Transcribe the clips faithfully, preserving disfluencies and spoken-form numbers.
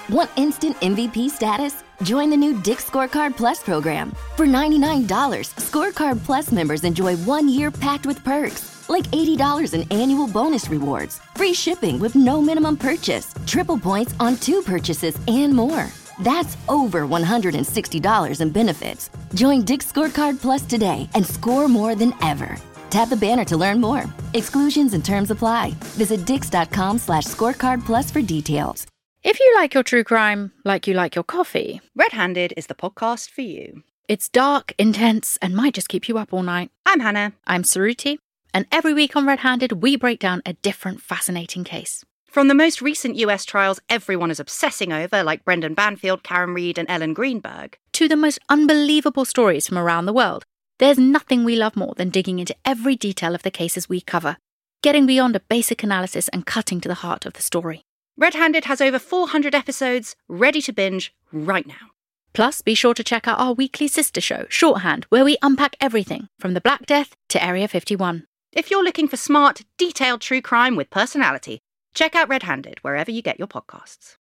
Want instant M V P status? Join the new Dick's Scorecard Plus program. For ninety-nine dollars, Scorecard Plus members enjoy one year packed with perks, like eighty dollars in annual bonus rewards, free shipping with no minimum purchase, triple points on two purchases, and more. That's over one hundred sixty dollars in benefits. Join Dick's Scorecard Plus today and score more than ever. Tap the banner to learn more. Exclusions and terms apply. Visit dix.com slash scorecard plus for details. If you like your true crime like you like your coffee, Red Handed is the podcast for you. It's dark, intense, and might just keep you up all night. I'm Hannah. I'm Saruti, and every week on Red Handed, we break down a different fascinating case. From the most recent U S trials everyone is obsessing over, like Brendan Banfield, Karen Reed, and Ellen Greenberg, to the most unbelievable stories from around the world, there's nothing we love more than digging into every detail of the cases we cover, getting beyond a basic analysis and cutting to the heart of the story. Red Handed has over four hundred episodes ready to binge right now. Plus, be sure to check out our weekly sister show, Shorthand, where we unpack everything from the Black Death to Area fifty-one. If you're looking for smart, detailed true crime with personality, check out Red Handed wherever you get your podcasts.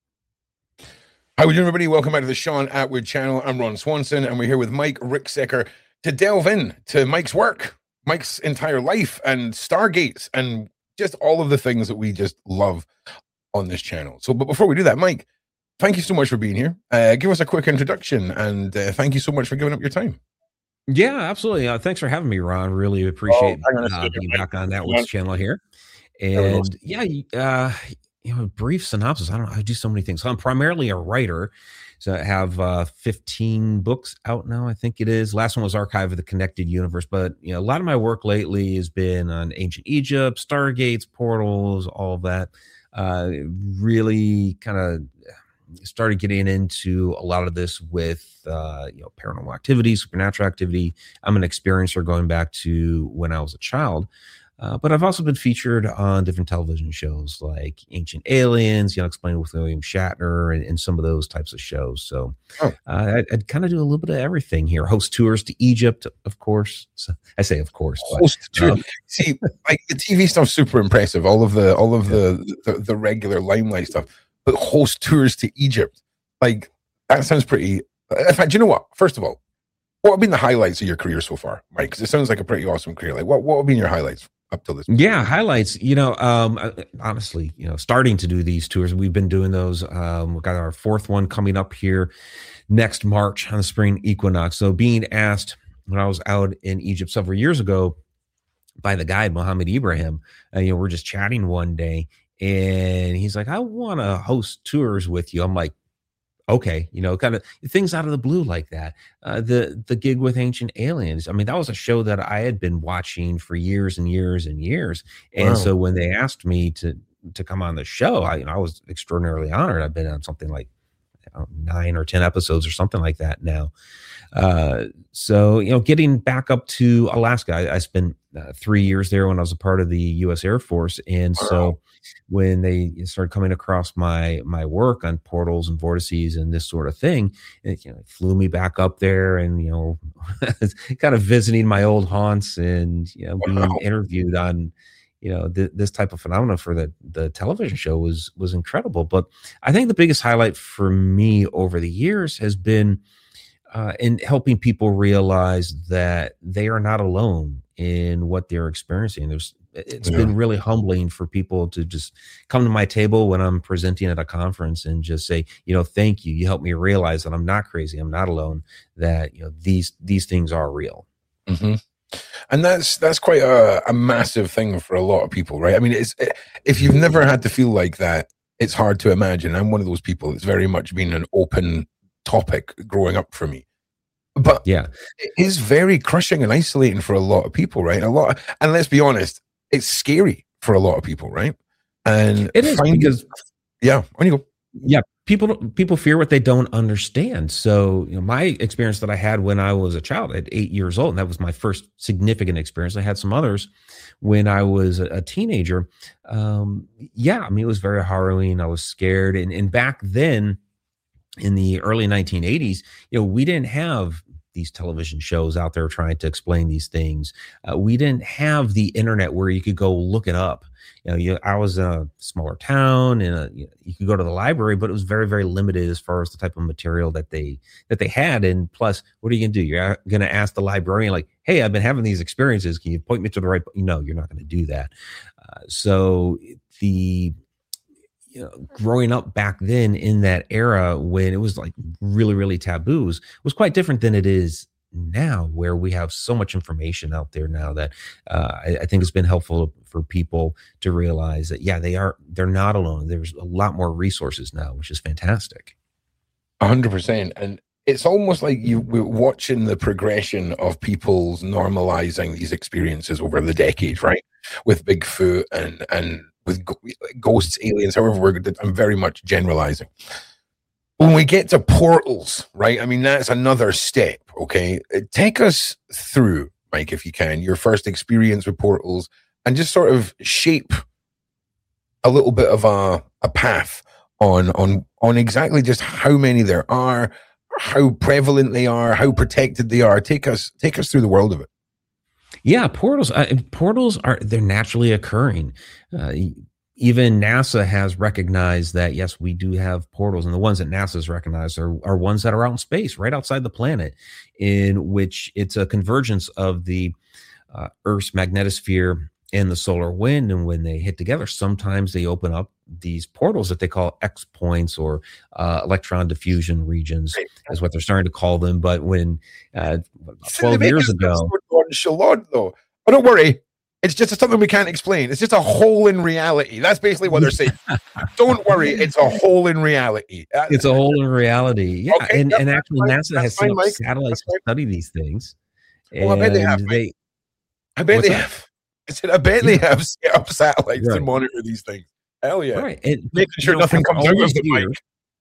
How are we doing, everybody? Welcome back to the Sean Atwood channel. I'm Ron Swanson, and we're here with Mike Ricksecker to delve in to Mike's work, Mike's entire life, and Stargates, and just all of the things that we just love on this channel. So, but before we do that, Mike, thank you so much for being here. Uh, give us a quick introduction, and uh, thank you so much for giving up your time. Yeah, absolutely. Uh, thanks for having me, Ron. Really appreciate oh, uh, being back on Atwood's channel here. And yeah, uh, you know, brief synopsis. I don't know. I do so many things. So I'm primarily a writer. So I have uh, fifteen books out now, I think it is. Last one was Archive of the Connected Universe. But you know, a lot of my work lately has been on ancient Egypt, Stargates, portals, all of that. Uh, really kind of started getting into a lot of this with uh, you know, paranormal activity, supernatural activity. I'm an experiencer going back to when I was a child. Uh, but I've also been featured on different television shows like Ancient Aliens, you know, Explained with William Shatner, and, and some of those types of shows. So oh. uh, I, I'd kind of do a little bit of everything here. Host tours to Egypt, of course. So I say, of course. Host but, um, See, like the T V stuff's super impressive. All of the, all of yeah. the, the, the regular limelight stuff, but host tours to Egypt, like that sounds pretty. In fact, you know what? First of all, what have been the highlights of your career so far, Mike? Because it sounds like a pretty awesome career. Like, what, what have been your highlights up till this point? Yeah, highlights, you know, um, honestly, you know, starting to do these tours, we've been doing those. Um, we've got our fourth one coming up here next March on the spring equinox. So being asked when I was out in Egypt several years ago by the guide, Mohammed Ibrahim, uh, you know, we're just chatting one day and he's like, I want to host tours with you. I'm like, okay, you know, kind of things out of the blue like that. Uh, the the gig with Ancient Aliens. I mean, that was a show that I had been watching for years and years and years. And wow. so when they asked me to to come on the show, I, you know, I was extraordinarily honored. I've been on something like know, nine or ten episodes or something like that now. Uh, so, you know, getting back up to Alaska, I, I spent uh, three years there when I was a part of the U S Air Force. And wow. so when they started coming across my my work on portals and vortices and this sort of thing, it, you know, it flew me back up there and, you know, kind of visiting my old haunts and, you know, being wow. interviewed on, you know, th- this type of phenomena for the, the television show was, was incredible. But I think the biggest highlight for me over the years has been uh, in helping people realize that they are not alone in what they're experiencing. There's, it's yeah. been really humbling for people to just come to my table when I'm presenting at a conference and just say, you know, thank you. You helped me realize that I'm not crazy. I'm not alone, that, you know, these, these things are real. Mm-hmm. And that's that's quite a, a massive thing for a lot of people, right? I mean, it's if you've never had to feel like that, it's hard to imagine. I'm one of those people. It's very much been an open topic growing up for me. But yeah, it is very crushing and isolating for a lot of people, right? A lot, of, and let's be honest, it's scary for a lot of people, right? And it is finding, because yeah, on you go. Yeah, people people fear what they don't understand. So, you know, my experience that I had when I was a child at eight years old, and that was my first significant experience. I had some others when I was a, a teenager. Um, yeah, I mean, it was very harrowing. I was scared, and and back then, in the early nineteen eighties, you know, we didn't have these television shows out there trying to explain these things. Uh, we didn't have the internet where you could go look it up. You know, you, I was in a smaller town, and a, you, know, you could go to the library, but it was very, very limited as far as the type of material that they that they had. And plus, what are you going to do? You're going to ask the librarian, like, "Hey, I've been having these experiences. Can you point me to the right?" No, you're not going to do that. Uh, so the you know, growing up back then in that era when it was like really, really taboos was quite different than it is now, where we have so much information out there now that uh, I, I think it's been helpful for people to realize that, yeah, they are, they're not alone. There's a lot more resources now, which is fantastic. A hundred percent. And it's almost like you we're watching the progression of people's normalizing these experiences over the decades, right? With Bigfoot and, and with ghosts, aliens, however we're good. I'm very much generalizing. When we get to portals, right? I mean, that's another step, okay? Take us through, Mike, if you can, your first experience with portals and just sort of shape a little bit of a, a path on, on, on exactly just how many there are, how prevalent they are, how protected they are. Take us, take us through the world of it. Yeah, portals, uh, portals are, they're naturally occurring. Uh, Even NASA has recognized that, yes, we do have portals, and the ones that NASA has recognized are, are ones that are out in space, right outside the planet, in which it's a convergence of the uh, Earth's magnetosphere and the solar wind. And when they hit together, sometimes they open up these portals that they call X points, or uh, electron diffusion regions, is what they're starting to call them. But when uh, twelve years ago, Shalom, though, but don't worry. It's just something we can't explain. It's just a hole in reality. That's basically what they're saying. Don't worry. It's a hole in reality. It's a hole in reality. Yeah. Okay, and, and actually, fine. NASA has set up satellites to study these things. Well, I bet they have. They, I bet they that? have. I said, I bet yeah. they have set up satellites right. to monitor these things. Hell yeah. Right. And, making sure know, nothing comes out of the years, mic.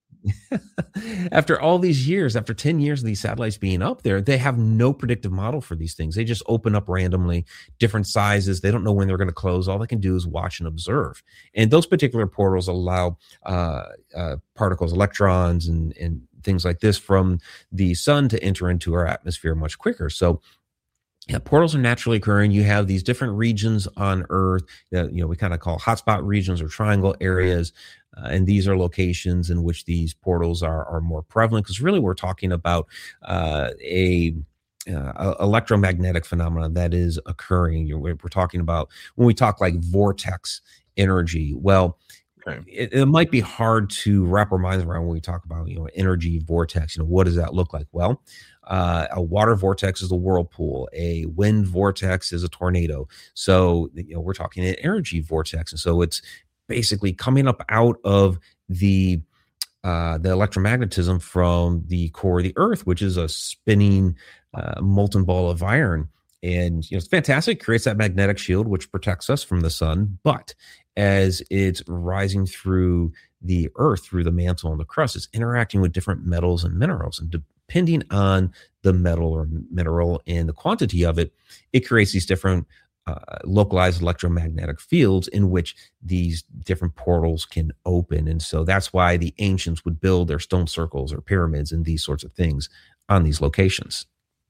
After all these years, after ten years of these satellites being up there, they have no predictive model for these things. They just open up randomly, different sizes. They don't know when they're going to close. All they can do is watch and observe. And those particular portals allow uh, uh, particles, electrons, and, and things like this from the sun to enter into our atmosphere much quicker. So yeah, portals are naturally occurring. You have these different regions on Earth that, you know, we kind of call hotspot regions or triangle areas. Uh, and these are locations in which these portals are, are more prevalent, because really we're talking about uh, a uh, electromagnetic phenomenon that is occurring. You're, we're talking about, when we talk like vortex energy, well, okay. it, it might be hard to wrap our minds around when we talk about, you know, energy vortex. You know, what does that look like? Well, uh, a water vortex is a whirlpool. A wind vortex is a tornado. So, you know, we're talking an energy vortex. And so it's basically coming up out of the uh, the electromagnetism from the core of the Earth, which is a spinning uh, molten ball of iron. And, you know, it's fantastic. It creates that magnetic shield, which protects us from the sun. But as it's rising through the Earth, through the mantle and the crust, it's interacting with different metals and minerals. And depending on the metal or mineral and the quantity of it, it creates these different Uh, localized electromagnetic fields in which these different portals can open. And so that's why the ancients would build their stone circles or pyramids and these sorts of things on these locations.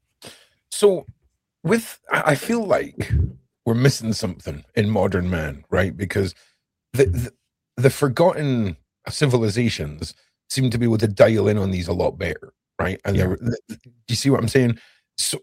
So with, I feel like we're missing something in modern man, right? Because the, the, the forgotten civilizations seem to be able to dial in on these a lot better, right? And yeah. Do you see what I'm saying? So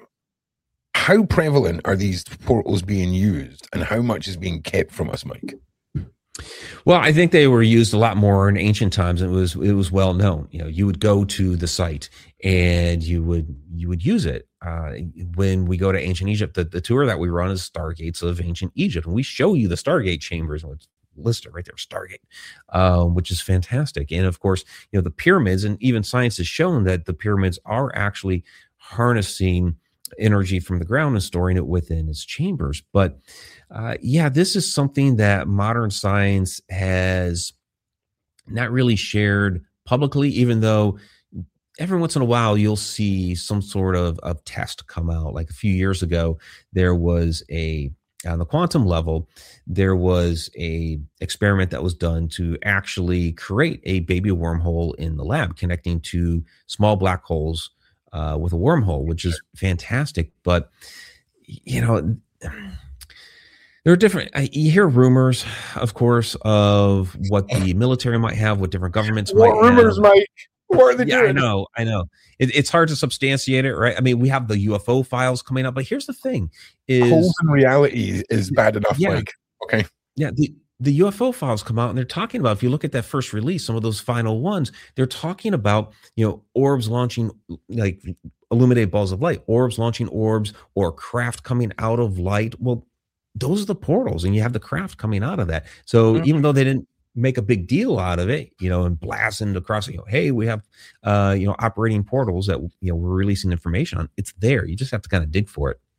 how prevalent are these portals being used, and how much is being kept from us, Mike? Well, I think they were used a lot more in ancient times. It was it was well known. You know, you would go to the site and you would you would use it. Uh, when we go to ancient Egypt, the, the tour that we run is Stargates of Ancient Egypt, and we show you the Stargate chambers. And it's listed right there, Stargate, um, which is fantastic. And of course, you know, the pyramids, and even science has shown that the pyramids are actually harnessing energy from the ground and storing it within its chambers. But uh, yeah, this is something that modern science has not really shared publicly, even though every once in a while you'll see some sort of, of test come out. Like a few years ago, there was a, on the quantum level, there was a experiment that was done to actually create a baby wormhole in the lab, connecting to small black holes uh, with a wormhole, which is fantastic. But, you know, there are different, I, you hear rumors, of course, of what the military might have, what different governments what might rumors, have. Mike? What are they yeah, doing? I know, I know. It, it's hard to substantiate it, right? I mean, we have the U F O files coming up, but here's the thing: is Cold in reality is bad enough, yeah, Mike. Okay. Yeah, the the U F O files come out, and they're talking about. If you look at that first release, some of those final ones, they're talking about you know orbs launching like illuminated balls of light, orbs launching orbs, or craft coming out of light. Well, those are the portals, and you have the craft coming out of that. So mm-hmm. even though they didn't make a big deal out of it, you know, and blasting across, you know, hey, we have, uh, you know, operating portals that, you know, we're releasing information on. It's there. You just have to kind of dig for it.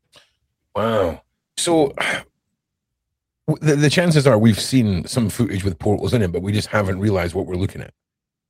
Wow. So the, the chances are we've seen some footage with portals in it, but we just haven't realized what we're looking at.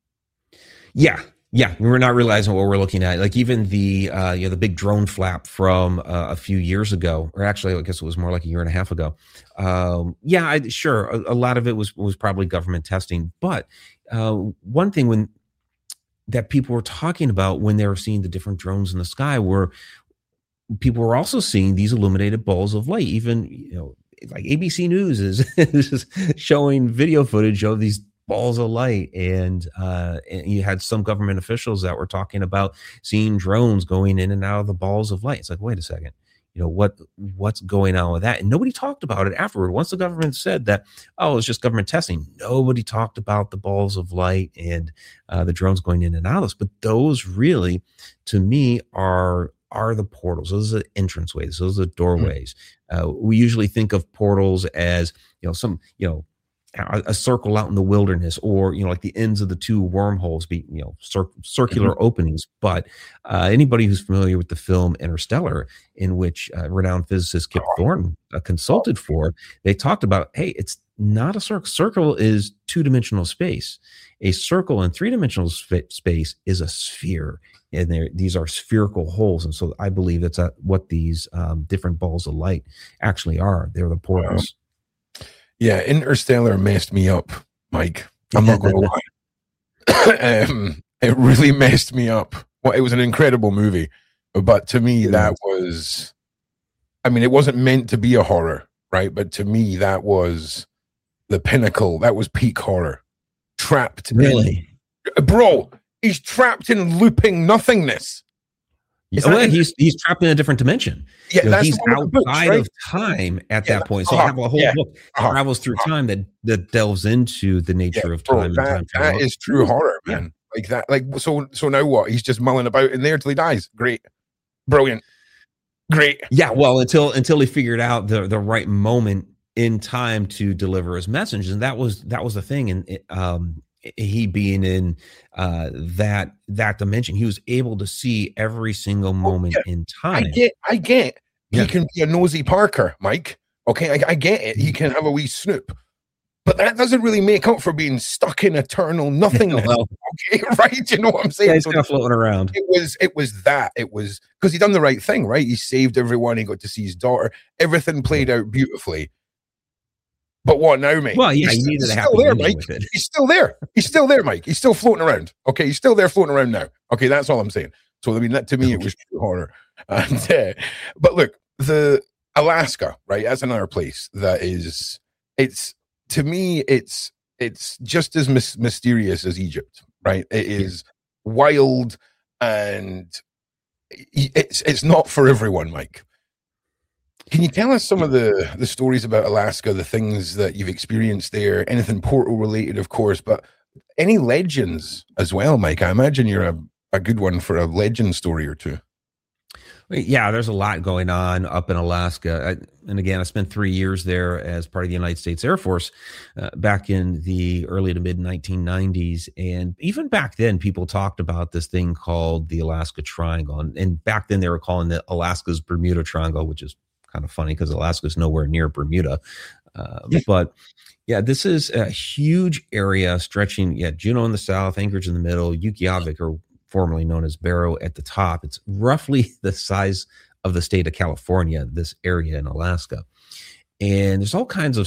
Yeah. Yeah, we're not realizing what we're looking at. Like even the uh, you know the big drone flap from uh, a few years ago, or actually I guess it was more like a year and a half ago. Um, yeah, I, sure, a, a lot of it was was probably government testing. But uh, one thing when that people were talking about when they were seeing the different drones in the sky were people were also seeing these illuminated balls of light. Even you know like A B C News is, is showing video footage of these balls of light, and uh and you had some government officials that were talking about seeing drones going in and out of the balls of light. It's like, wait a second, you know what what's going on with that? And nobody talked about it afterward. Once the government said that, oh, it's just government testing, nobody talked about the balls of light and uh the drones going in and out of this. But those really, to me, are are the portals. Those are the entranceways. Those are the doorways. Mm-hmm. uh we usually think of portals as you know some you know a circle out in the wilderness, or you know like the ends of the two wormholes be you know cir- circular mm-hmm. openings. But uh anybody who's familiar with the film Interstellar, in which uh, renowned physicist Kip Thorne uh, consulted for, they talked about, hey, it's not a circle. Circle is two-dimensional space. A circle in three-dimensional sp- space is a sphere, and there these are spherical holes. And so I believe that's a, what these um, different balls of light actually are. They're the portals. Wow. Yeah, Interstellar messed me up, Mike. I'm not going to lie. um, it really messed me up. Well, it was an incredible movie, but to me, that was, I mean, it wasn't meant to be a horror, right? But to me, that was the pinnacle. That was peak horror. Trapped. Really? In, bro, he's trapped in looping nothingness. Yeah, well, he's he's trapped in a different dimension. Yeah, you know, that's he's outside books, right? of time at yeah, that point. So uh-huh, you have a whole yeah, book that uh-huh, travels through uh-huh. time that that delves into the nature yeah, of bro, time. That, and time that is true horror, man. Yeah. Like that. Like so. So now what? He's just mulling about in there till he dies. Great, brilliant, great. Yeah. Well, until until he figured out the the right moment in time to deliver his message, and that was that was the thing. And it, um. he being in uh, that that dimension, he was able to see every single moment oh, yeah. in time. I get, I get. Yeah. He can be a nosy Parker, Mike. Okay, I, I get it. He can have a wee snoop, but that doesn't really make up for being stuck in eternal nothingness. Well, okay, right? You know what I'm saying? Yeah, he's so kind of floating around. It was, it was that. It was because he done the right thing, right? He saved everyone. He got to see his daughter. Everything played out beautifully. But what now, mate? Well, yeah, he's, you needed he's to still there, Mike. He's still there. He's still there, Mike. He's still floating around. Okay, he's still there floating around now. Okay, that's all I'm saying. So, I mean, that, to me, it was true horror. And, uh, but look, the Alaska, right? That's another place that is, it's, to me, it's, it's just as mis- mysterious as Egypt, right? It is yeah. wild, and it's, it's not for everyone, Mike. Can you tell us some of the, the stories about Alaska, the things that you've experienced there, anything portal related, of course, but any legends as well, Mike? I imagine you're a, a good one for a legend story or two. Yeah, there's a lot going on up in Alaska. I, and again, I spent three years there as part of the United States Air Force uh, back in the early to mid nineteen nineties. And even back then, people talked about this thing called the Alaska Triangle. And, and back then, they were calling it Alaska's Bermuda Triangle, which is kind of funny because Alaska is nowhere near Bermuda. Uh, yeah. But yeah, this is a huge area stretching, yeah, Juneau in the south, Anchorage in the middle, Utqiagvik, or formerly known as Barrow, at the top. It's roughly the size of the state of California, this area in Alaska. And there's all kinds of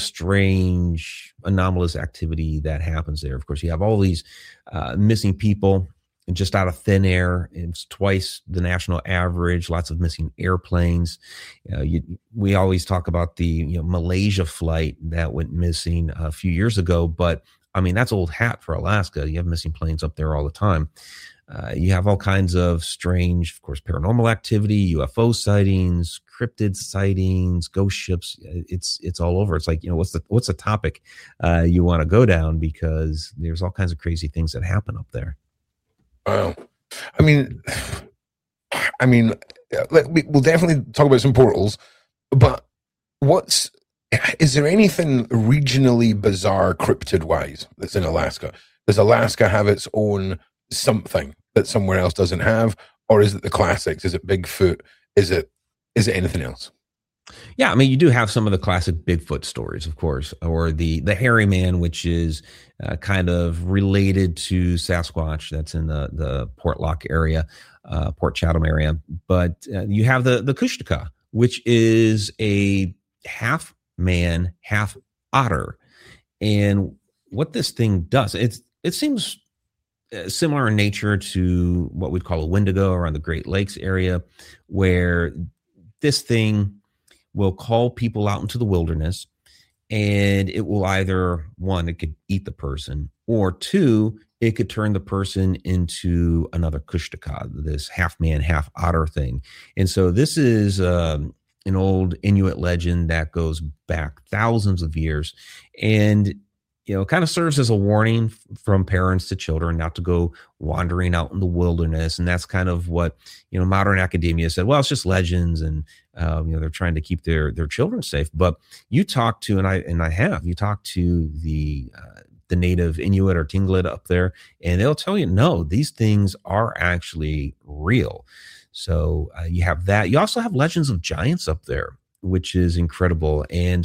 strange, anomalous activity that happens there. Of course, you have all these uh, missing people just out of thin air. It's twice the national average. Lots of missing airplanes. You know, you, we always talk about the you know Malaysia flight that went missing a few years ago, but I mean that's old hat for Alaska. You have missing planes up there all the time. Uh, you have all kinds of strange, of course, paranormal activity, U F O sightings, cryptid sightings, ghost ships. It's it's all over. It's like, you know, what's the what's the topic uh, you want to go down, because there's all kinds of crazy things that happen up there. Wow. I mean, I mean, we'll definitely talk about some portals, but what's is there anything regionally bizarre cryptid wise that's in Alaska? Does Alaska have its own something that somewhere else doesn't have, or is it the classics? Is it Bigfoot? Is it is it anything else? Yeah, I mean, you do have some of the classic Bigfoot stories, of course, or the the hairy man, which is uh, kind of related to Sasquatch. That's in the the Port Lock area, uh, Port Chatham area. But uh, you have the the Kushtaka, which is a half man, half otter, and what this thing does, it's it seems similar in nature to what we'd call a Wendigo around the Great Lakes area, where this thing will call people out into the wilderness, and it will either, one, it could eat the person, or two, it could turn the person into another Kushtaka, this half man, half otter thing. And so this is um, an old Inuit legend that goes back thousands of years, and you know, kind of serves as a warning from parents to children not to go wandering out in the wilderness. And that's kind of what, you know, modern academia said, well, it's just legends, and, um, you know, they're trying to keep their, their children safe. But you talk to, and I, and I have, you talk to the, uh, the native Inuit or Tlingit up there, and they'll tell you, no, these things are actually real. So uh, you have that. You also have legends of giants up there, which is incredible. And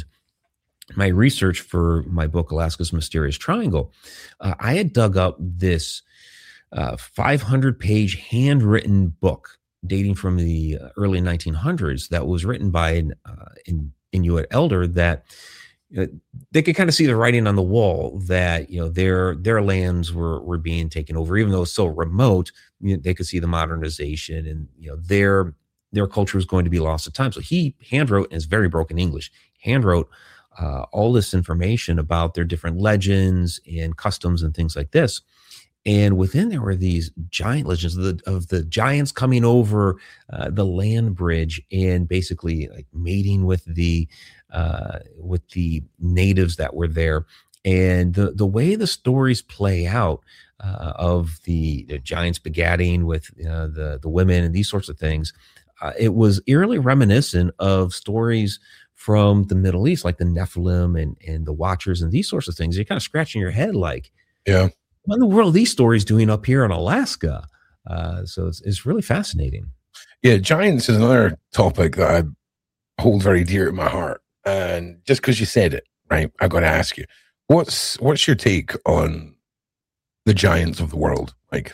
my research for my book, Alaska's Mysterious Triangle, uh, I had dug up this uh, five hundred page handwritten book dating from the early nineteen hundreds that was written by an, uh, an Inuit elder that you know, they could kind of see the writing on the wall that, you know, their their lands were were being taken over, even though it's so remote. You know, they could see the modernization, and you know their their culture was going to be lost at time. So he handwrote, in his very broken English, handwrote Uh, all this information about their different legends and customs and things like this. And within there were these giant legends of the, of the giants coming over uh, the land bridge and basically like mating with the uh, with the natives that were there. And the the way the stories play out uh, of the, the giants begatting with uh, the the women and these sorts of things, uh, it was eerily reminiscent of stories from the Middle East, like the Nephilim and, and the Watchers and these sorts of things. You're kind of scratching your head like, yeah, what in the world are these stories doing up here in Alaska? Uh, so it's, it's really fascinating. Yeah, giants is another topic that I hold very dear to my heart. And just because you said it, right, I got to ask you, what's what's your take on the giants of the world? Like,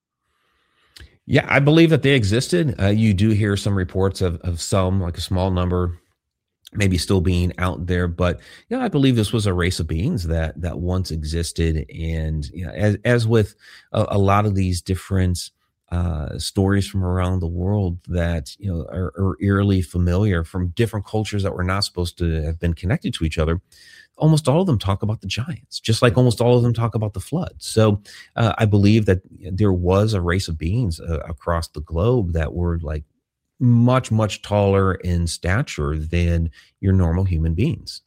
yeah, I believe that they existed. Uh, you do hear some reports of, of some, like a small number, maybe still being out there, but you know, I believe this was a race of beings that that once existed. And you know, as as with a, a lot of these different uh, stories from around the world that you know are, are eerily familiar from different cultures that were not supposed to have been connected to each other, almost all of them talk about the giants, just like almost all of them talk about the flood. So uh, I believe that there was a race of beings uh, across the globe that were like much, much taller in stature than your normal human beings.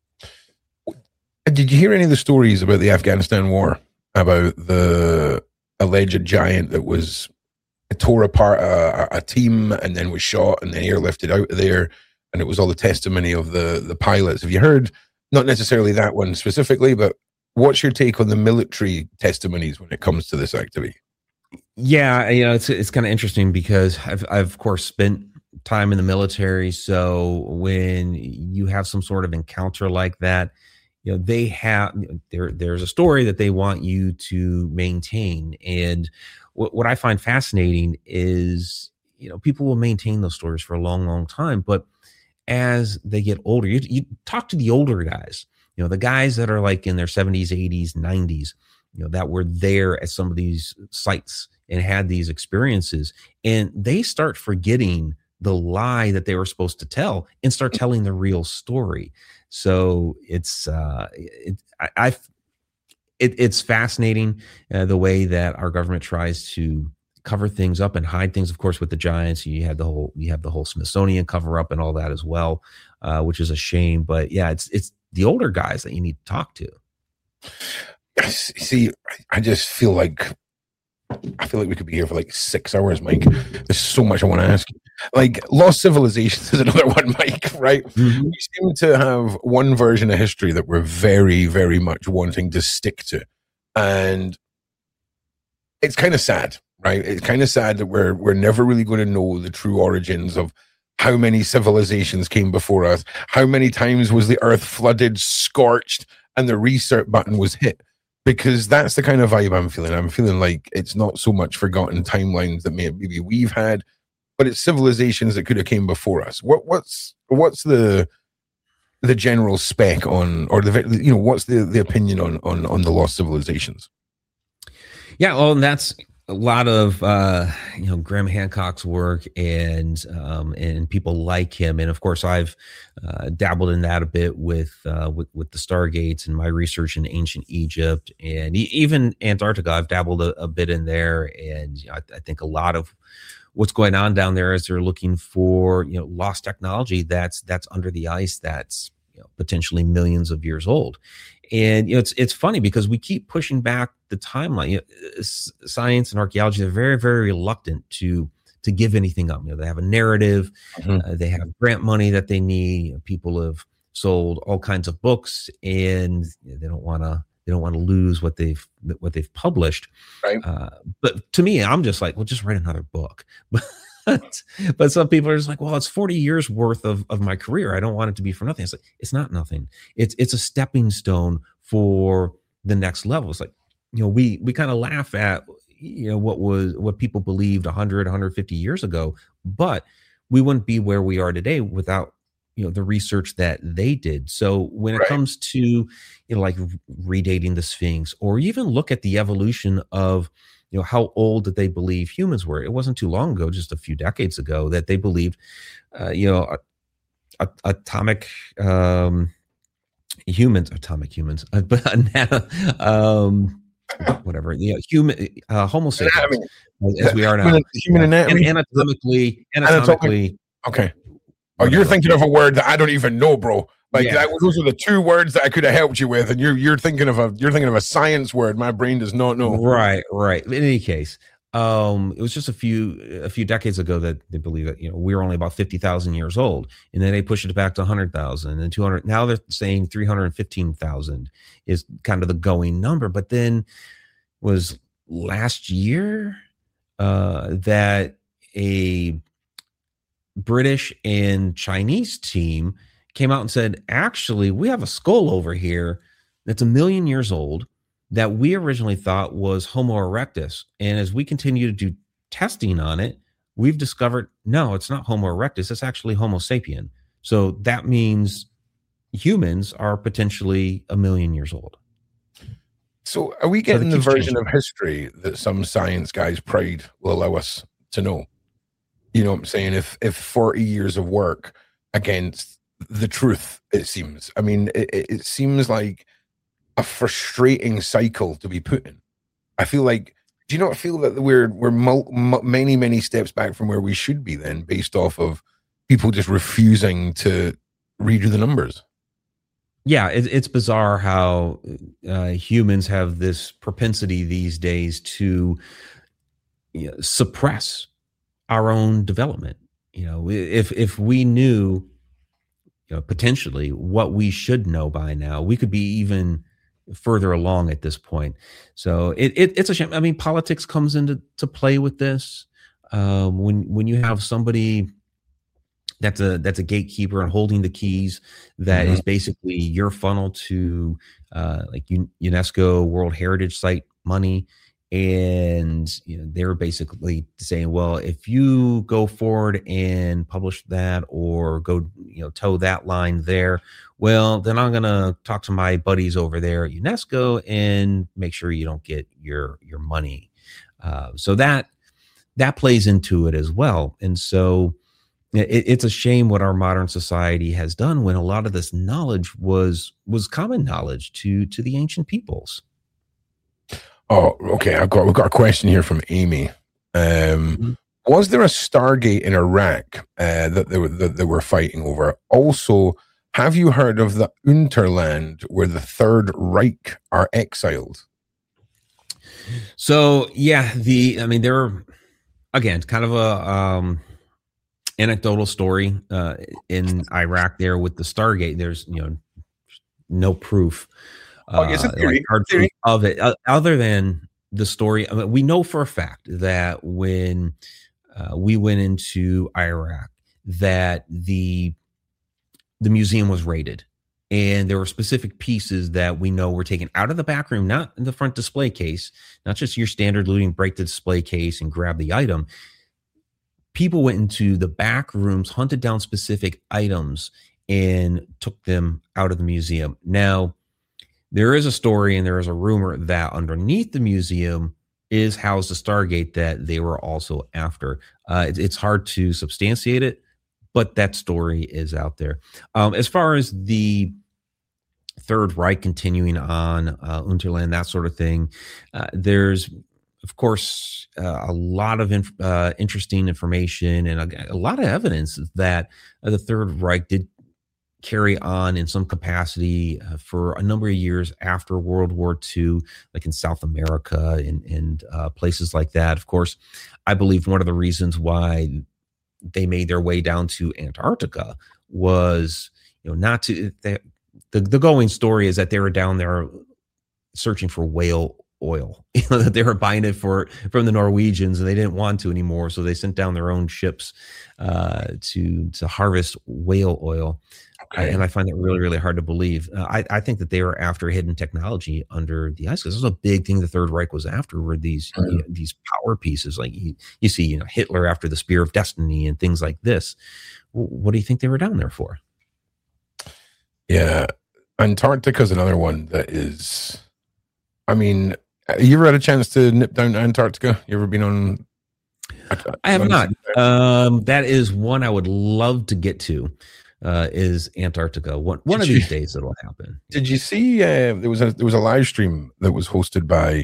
Did you hear any of the stories about the Afghanistan war, about the alleged giant that was tore apart a, a team and then was shot and then airlifted out of there, and it was all the testimony of the the pilots? Have you heard, not necessarily that one specifically, but what's your take on the military testimonies when it comes to this activity? Yeah, you know, it's it's kind of interesting because I've I've of course spent time in the military. So when you have some sort of encounter like that, you know, they have there there's a story that they want you to maintain. And what what I find fascinating is, you know, people will maintain those stories for a long, long time, but as they get older, you you talk to the older guys, you know, the guys that are like in their seventies, eighties, nineties, you know, that were there at some of these sites and had these experiences, and they start forgetting the lie that they were supposed to tell and start telling the real story. So it's uh, it, I, I it, it's fascinating uh, the way that our government tries to cover things up and hide things. Of course, with the Giants, you had the whole you have the whole Smithsonian cover up and all that as well, uh, which is a shame. But yeah, it's it's the older guys that you need to talk to. See, I just feel like I feel like we could be here for like six hours, Mike. There's so much I want to ask you. Like Lost Civilizations is another one, Mike, right? Mm-hmm. We seem to have one version of history that we're very, very much wanting to stick to. And it's kind of sad, right? It's kind of sad that we're we're never really going to know the true origins of how many civilizations came before us, how many times was the earth flooded, scorched, and the reset button was hit. Because that's the kind of vibe I'm feeling. I'm feeling like it's not so much forgotten timelines that maybe we've had, but it's civilizations that could have came before us. What what's what's the the general spec on, or the you know what's the the opinion on on on the lost civilizations? Yeah, well, and that's a lot of uh, you know Graham Hancock's work and um, and people like him, and of course I've uh, dabbled in that a bit with uh, with with the Stargates and my research in ancient Egypt and e- even Antarctica. I've dabbled a, a bit in there, and you know, I, I think a lot of what's going on down there is they're looking for you know lost technology that's that's under the ice that's you know, potentially millions of years old. And you know, it's it's funny because we keep pushing back the timeline. You know, science and archaeology are very, very reluctant to to give anything up. You know, they have a narrative, mm-hmm. uh, they have grant money that they need. People have sold all kinds of books, and you know, they don't want to they don't want to lose what they've what they've published. Right. Uh, but to me, I'm just like, well, just write another book. But, but some people are just like, well, it's forty years worth of, of my career. I don't want it to be for nothing. It's like, it's not nothing. It's, it's a stepping stone for the next level. It's like, you know, we, we kind of laugh at, you know, what was, what people believed one hundred, one hundred fifty years ago, but we wouldn't be where we are today without, you know, the research that they did. So when it right. comes to, you know, like redating the Sphinx, or even look at the evolution of, you know, how old did they believe humans were? It wasn't too long ago, just a few decades ago, that they believed, uh, you know, a, a, atomic um, humans, atomic humans, uh, but um, whatever, you know, human, uh, Homo sapiens, as, as we are now, human anatomy, and anatomically, anatomically. Okay. Oh, you're thinking of a word that I don't even know, bro. Like yeah. that, those are the two words that I could have helped you with, and you're you're thinking of a you're thinking of a science word. My brain does not know. Right, right. In any case, um, it was just a few a few decades ago that they believe that you know we were only about fifty thousand years old, and then they pushed it back to a hundred thousand and two hundred. Now they're saying three hundred fifteen thousand is kind of the going number. But then was last year uh, that a British and Chinese team came out and said, actually, we have a skull over here that's a million years old that we originally thought was Homo erectus. And as we continue to do testing on it, we've discovered, no, it's not Homo erectus. It's actually Homo sapien. So that means humans are potentially a million years old. So are we getting so the version changing. of history that some science guy's pride will allow us to know? You know what I'm saying? If, if forty years of work against the truth, it seems. I mean, it, it seems like a frustrating cycle to be put in. I feel like, do you not feel that we're we're mul- m- many many steps back from where we should be then, based off of people just refusing to redo the numbers? Yeah, it, it's bizarre how uh, humans have this propensity these days to you know, suppress our own development. You know, if if we knew. You know, potentially what we should know by now, we could be even further along at this point. So it, it it's a shame. I mean, politics comes into to play with this. Um, when when you have somebody that's a that's a gatekeeper and holding the keys, that mm-hmm. is basically your funnel to uh, like UNESCO World Heritage Site money, And you know, they're basically saying, well, if you go forward and publish that or go, you know, toe that line there, well, then I'm going to talk to my buddies over there at UNESCO and make sure you don't get your your money. Uh, so that that plays into it as well. And so it, it's a shame what our modern society has done when a lot of this knowledge was was common knowledge to to the ancient peoples. Oh, okay. I've got we've got a question here from Amy. Um, mm-hmm. Was there a Stargate in Iraq uh, that they were that they were fighting over? Also, have you heard of the Unterland, where the Third Reich are exiled? So yeah, the I mean, there are, again, kind of a um, anecdotal story uh, in Iraq there with the Stargate. There's you know no proof. Oh, yes, uh, like hard proof of it, uh, other than the story. I mean, we know for a fact that when uh, we went into Iraq, that the the museum was raided, and there were specific pieces that we know were taken out of the back room, not in the front display case, not just your standard looting, break the display case and grab the item. People went into the back rooms, hunted down specific items, and took them out of the museum. Now, there is a story and there is a rumor that underneath the museum is housed a Stargate that they were also after. Uh, it, it's hard to substantiate it, but that story is out there. Um, as far as the Third Reich continuing on, uh, Unterland, that sort of thing, uh, there's, of course, uh, a lot of inf- uh, interesting information and a, a lot of evidence that uh, the Third Reich did carry on in some capacity uh, for a number of years after World War Two, like in South America and, and uh, places like that. Of course, I believe one of the reasons why they made their way down to Antarctica was, you know, not to, they, the, the going story is that they were down there searching for whale oil, you know, that they were buying it for from the Norwegians and they didn't want to anymore. So they sent down their own ships uh, to, to harvest whale oil. Okay. And I find that really, really hard to believe. Uh, I, I think that they were after hidden technology under the ice, because this was a big thing the Third Reich was after, were these mm-hmm. you know, these power pieces. Like you, you see, you know, Hitler after the Spear of Destiny and things like this. W- what do you think they were down there for? Yeah, Antarctica is another one that is. I mean, you ever had a chance to nip down to Antarctica? You ever been on? I have not. Um, that is one I would love to get to. Uh, is Antarctica. One one did of these you, days it'll happen. Did you see uh, there was a there was a live stream that was hosted by,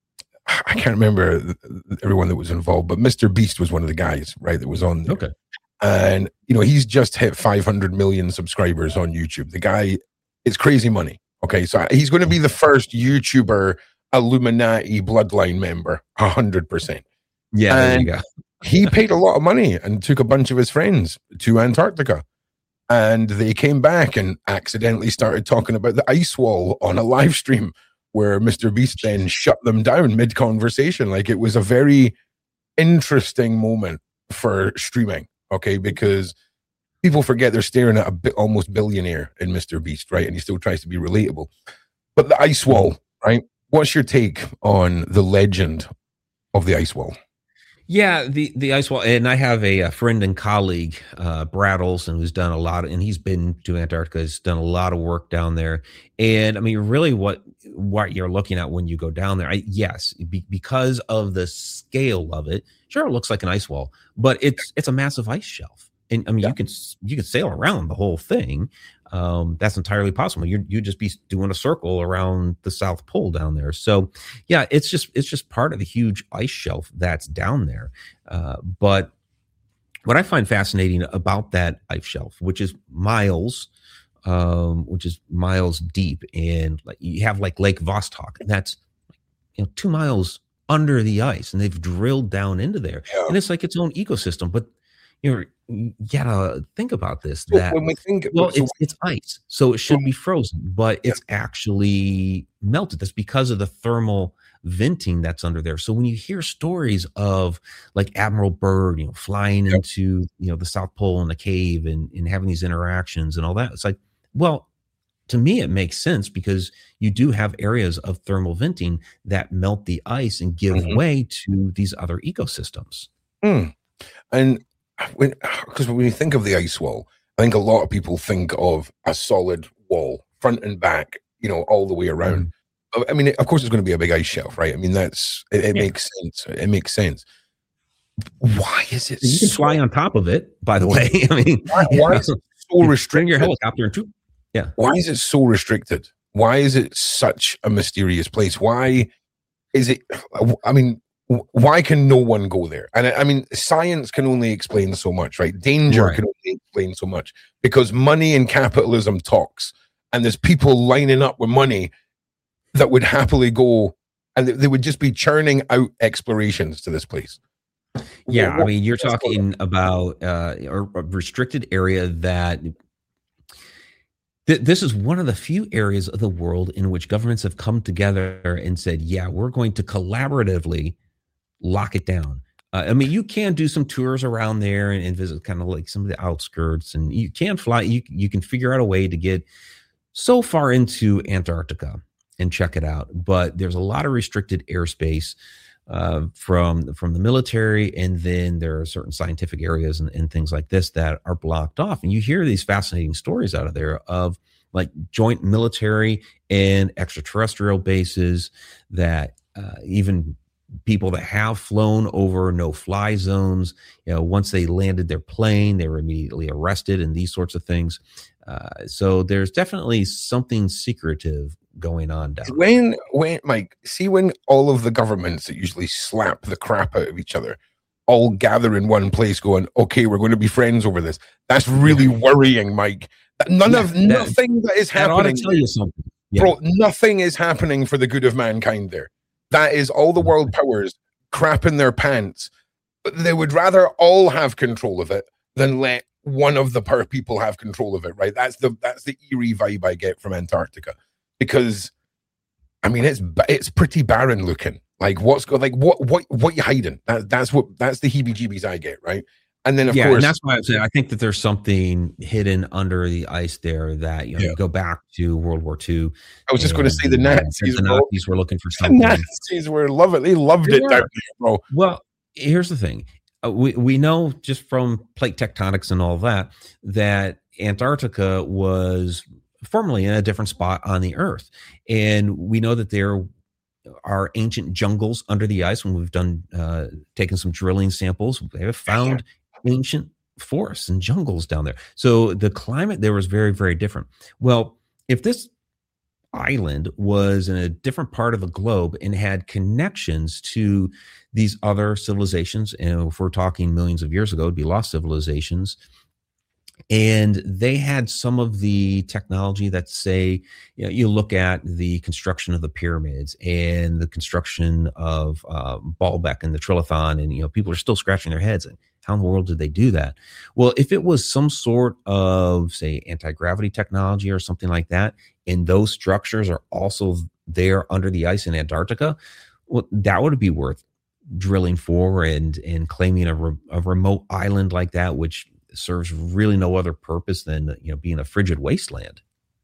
I can't remember everyone that was involved, but Mister Beast was one of the guys, right, that was on there. Okay. And you know, he's just hit five hundred million subscribers on YouTube. The guy, it's crazy money. Okay, so he's going to be the first YouTuber Illuminati bloodline member, a hundred percent. Yeah, there you go. He paid a lot of money and took a bunch of his friends to Antarctica. And they came back and accidentally started talking about the ice wall on a live stream where Mister Beast then shut them down mid-conversation. Like, it was a very interesting moment for streaming, okay? Because people forget they're staring at a bit almost billionaire in Mister Beast, right? And he still tries to be relatable. But the ice wall, right? What's your take on the legend of the ice wall? Yeah, the, the ice wall, and I have a, a friend and colleague, uh, Brad Olson, who's done a lot, of, and he's been to Antarctica, has done a lot of work down there. And I mean, really, what what you're looking at when you go down there, I, yes, be, because of the scale of it, sure, it looks like an ice wall, but it's it's a massive ice shelf, and I mean, yeah. you can you can sail around the whole thing. Um, that's entirely possible. You you just be doing a circle around the South Pole down there. So yeah, it's just it's just part of the huge ice shelf that's down there. Uh, but what I find fascinating about that ice shelf, which is miles, um, which is miles deep, and like you have like Lake Vostok, and that's you know two miles under the ice, and they've drilled down into there, yeah. and it's like its own ecosystem. But you know, you gotta think about this. That when we think, well, so, it's it's ice, so it should be frozen, but it's yeah. actually melted. That's because of the thermal venting that's under there. So when you hear stories of like Admiral Byrd, you know, flying yeah. into you know the South Pole in a cave and, and having these interactions and all that, it's like, well, to me, it makes sense because you do have areas of thermal venting that melt the ice and give Mhm. way to these other ecosystems. Mm. And when, because when you think of the ice wall, I think a lot of people think of a solid wall, front and back, you know, all the way around. I mean, of course, it's going to be a big ice shelf, right? I mean, that's it, it Yeah. makes sense. It makes sense. Why is it? You can so, fly on top of it, by the way. I mean, Why, why is it so bring restricted? your helicopter and troop. Yeah. Why is it so restricted? Why is it such a mysterious place? Why is it? I mean, why can no one go there? And I, I mean, science can only explain so much, right? Danger Right. can only explain so much because money and capitalism talks, and there's people lining up with money that would happily go, and they, they would just be churning out explorations to this place. Yeah, What- I mean, you're what's going on? talking about uh, a a restricted area that th- this is one of the few areas of the world in which governments have come together and said, yeah, we're going to collaboratively lock it down. Uh, I mean, you can do some tours around there and, and visit kind of like some of the outskirts, and you can fly. You you can figure out a way to get so far into Antarctica and check it out. But there's a lot of restricted airspace uh, from from the military, and then there are certain scientific areas and, and things like this that are blocked off. And you hear these fascinating stories out of there of like joint military and extraterrestrial bases that uh, even people that have flown over no-fly zones, you know, once they landed their plane, they were immediately arrested and these sorts of things. Uh, so there's definitely something secretive going on down there. When, when, Mike, see when all of the governments that usually slap the crap out of each other all gather in one place going, okay, we're going to be friends over this. That's really worrying, Mike. None Yeah, of, that- nothing that is That ought to happening, tell you something. Yeah. bro, nothing is happening for the good of mankind there. That is all the world powers crapping their pants. But they would rather all have control of it than let one of the per people have control of it, right? That's the that's the eerie vibe I get from Antarctica, because I mean it's ba- it's pretty barren looking. Like what's go like what what what you hiding? That that's what that's the heebie-jeebies I get, right? And then of yeah, course, and that's why I say I think that there's something hidden under the ice there that, you know, Yeah. you go back to World War Two. I was just going to say the and, uh, Nazis, The bro. Nazis were looking for The something. Nazis were loving. They loved They it down were. there, bro. Well, here's the thing. Uh, we, we know just from plate tectonics and all that, that Antarctica was formerly in a different spot on the Earth. And we know that there are ancient jungles under the ice. When we've done, uh, taken some drilling samples, they have found ancient forests and jungles down there. So the climate there was very, very different. Well, if this island was in a different part of the globe and had connections to these other civilizations, and if we're talking millions of years ago, it'd be lost civilizations, and they had some of the technology that, say, you know, you look at the construction of the pyramids and the construction of uh, Baalbek and the Trilithon, and, you know, people are still scratching their heads. And how in the world did they do that? Well, if it was some sort of, say, anti-gravity technology or something like that, and those structures are also there under the ice in Antarctica, well, that would be worth drilling for and and claiming a, re- a remote island like that, which serves really no other purpose than, you know, being a frigid wasteland.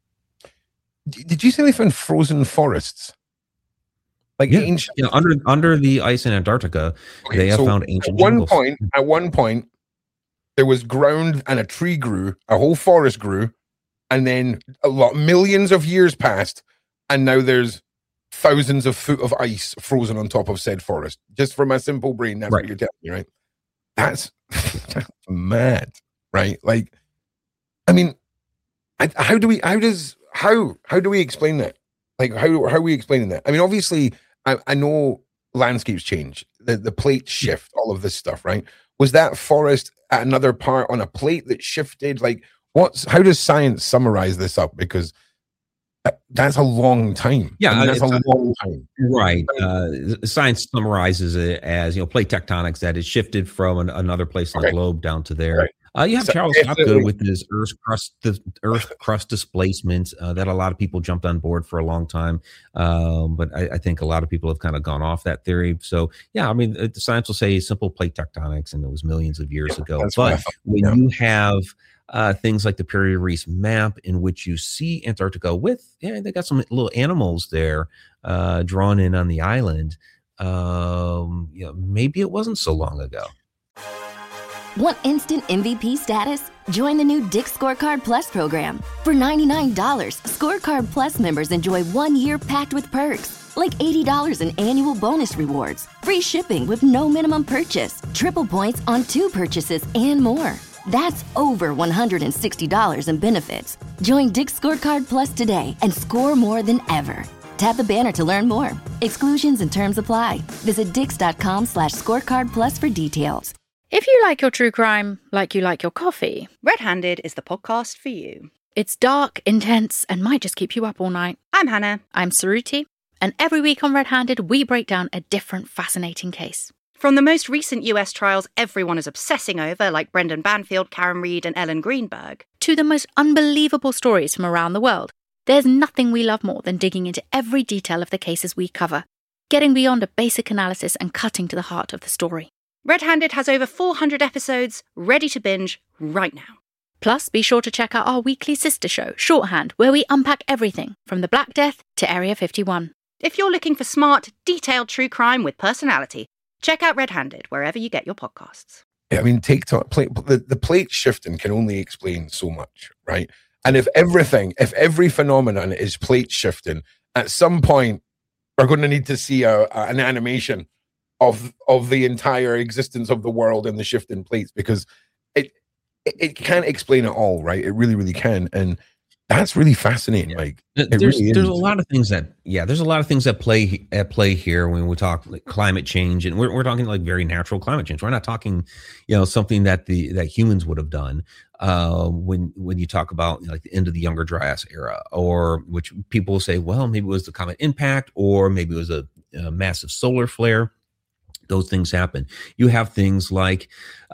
D- Did you say they found frozen forests? Like Yeah. ancient. You know, under under the ice in Antarctica, Okay, they have so found ancient At one jungles. point, at one point, there was ground and a tree grew, a whole forest grew, and then a lot, millions of years passed, and now there's thousands of foot of ice frozen on top of said forest. Just from my simple brain, that's Right. what you're telling me, right? That's, that's mad, right? Like, I mean, I, how do we? How does how how do we explain that? Like, how how are we explaining that? I mean, obviously, I, I know landscapes change, the the plates shift, all of this stuff, right? Was that forest at another part on a plate that shifted? Like, what's how does science summarize this up? Because that, that's a long time. Yeah, I mean, that's a it's- long time. Right. Uh, science summarizes it as, you know, plate tectonics, that is shifted from an, another place on Okay. the globe down to there. Right. Uh, you have So Charles definitely- Hopgood with his Earth crust, the Earth crust displacement uh, that a lot of people jumped on board for a long time, um, but I, I think a lot of people have kind of gone off that theory. So yeah, I mean, uh, the science will say simple plate tectonics, and it was millions of years Yeah, ago. that's what I But thought, when yeah. you have uh, things like the Piri Reis map, in which you see Antarctica with, yeah, they got some little animals there uh, drawn in on the island. Um, you know, maybe it wasn't so long ago. Want instant M V P status? Join the new Dick's Scorecard Plus program. For ninety-nine dollars, Scorecard Plus members enjoy one year packed with perks, like eighty dollars in annual bonus rewards, free shipping with no minimum purchase, triple points on two purchases, and more. That's over one hundred sixty dollars in benefits. Join Dick's Scorecard Plus today and score more than ever. Tap the banner to learn more. Exclusions and terms apply. Visit dix.com slash scorecard plus for details. If you like your true crime like you like your coffee, Red Handed is the podcast for you. it's dark, intense, and might just keep you up all night. I'm Hannah. I'm Saruti, and every week on Red Handed, we break down a different fascinating case. From the most recent U S trials everyone is obsessing over, like Brendan Banfield, Karen Reed, and Ellen Greenberg, To the most unbelievable stories from around the world, there's nothing we love more than digging into every detail of the cases we cover, getting beyond a basic analysis and cutting to the heart of the story. Red Handed has over four hundred episodes ready to binge right now. Plus, be sure to check out our weekly sister show, Shorthand, where we unpack everything from the Black Death to Area fifty-one. If you're looking for smart, detailed true crime with personality, check out Red Handed wherever you get your podcasts. Yeah, I mean, take time. Plate, the, the plate shifting can only explain so much, right? And if everything, if every phenomenon is plate shifting, at some point, we're going to need to see a, a, an animation of of the entire existence of the world and the shifting plates, because it, it it can't explain it all, right? It really, really can, and that's really fascinating. Yeah. Like, there's really there's is. a lot of things that yeah, there's a lot of things that play at play here when we talk like climate change, and we're we're talking like very natural climate change. We're not talking, you know, something that the that humans would have done. Uh, when when you talk about, you know, like the end of the Younger Dryas era, or which people will say, well, maybe it was the comet impact, or maybe it was a, a massive solar flare. Those things happen. You have things like,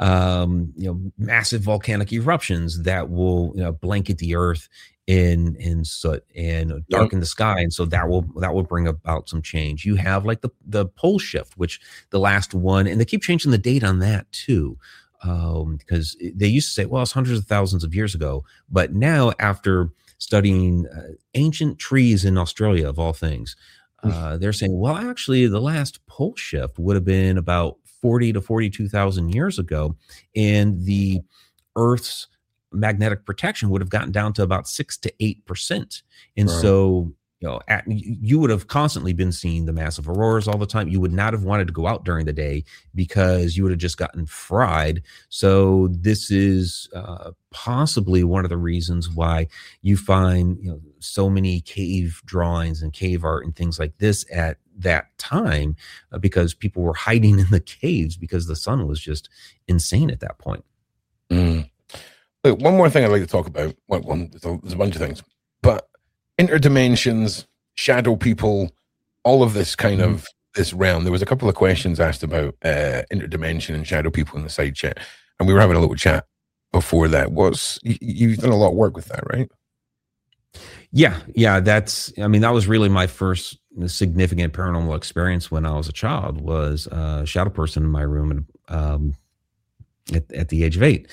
um, you know, massive volcanic eruptions that will, you know, blanket the earth in in soot and darken the sky, and so that will that will bring about some change. You have like the the pole shift, which the last one, and they keep changing the date on that too, um, because they used to say, well, it's hundreds of thousands of years ago, but now after studying uh, ancient trees in Australia, of all things. Uh, they're saying, well, actually, the last pole shift would have been about forty to forty-two thousand years ago, and the Earth's magnetic protection would have gotten down to about six to eight percent. And Right. so, you know, at, you would have constantly been seeing the massive auroras all the time. You would not have wanted to go out during the day because you would have just gotten fried. So this is uh, possibly one of the reasons why you find, you know, so many cave drawings and cave art and things like this at that time, uh, because people were hiding in the caves because the sun was just insane at that point. Mm. Look, one more thing I'd like to talk about. Well, one, there's a, there's a bunch of things, but interdimensions, shadow people, all of this kind Mm-hmm. of this realm. There was a couple of questions asked about uh, interdimension and shadow people in the side chat, and we were having a little chat before that. Was you, you've done a lot of work with that, right? Yeah, yeah, that's, I mean, that was really my first significant paranormal experience when I was a child, was a shadow person in my room um, at, at the age of eight.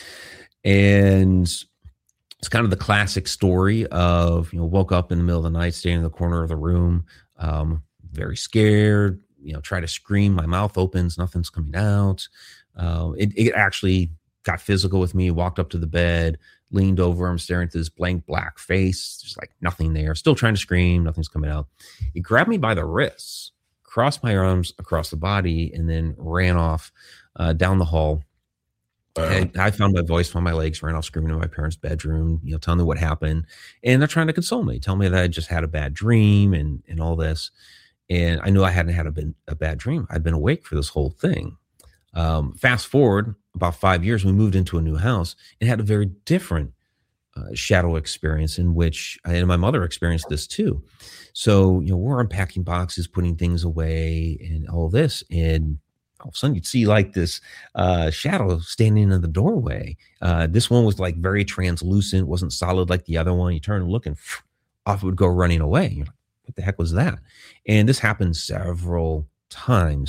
And it's kind of the classic story of, you know, woke up in the middle of the night, staying in the corner of the room, um, very scared, you know, try to scream, my mouth opens, nothing's coming out. Uh, it, it actually got physical with me, walked up to the bed, leaned over, I'm staring at this blank black face, just like nothing there, still trying to scream, nothing's coming out. He grabbed me by the wrists, crossed my arms across the body, and then ran off uh, down the hall. Wow. And I found my voice, found my legs, ran off screaming in my parents' bedroom, you know, telling me what happened. And they're trying to console me, tell me that I just had a bad dream and and all this. And I knew I hadn't had a, been, a bad dream. I'd been awake for this whole thing. Um, fast forward about five years, we moved into a new house and had a very different uh, shadow experience, in which, and my mother experienced this too. So, you know, we're unpacking boxes, putting things away and all this. And all of a sudden you'd see like this uh, shadow standing in the doorway. Uh, this one was like very translucent, wasn't solid like the other one. You turn and look and phew, off it would go running away. You're like, what the heck was that? And this happened several times.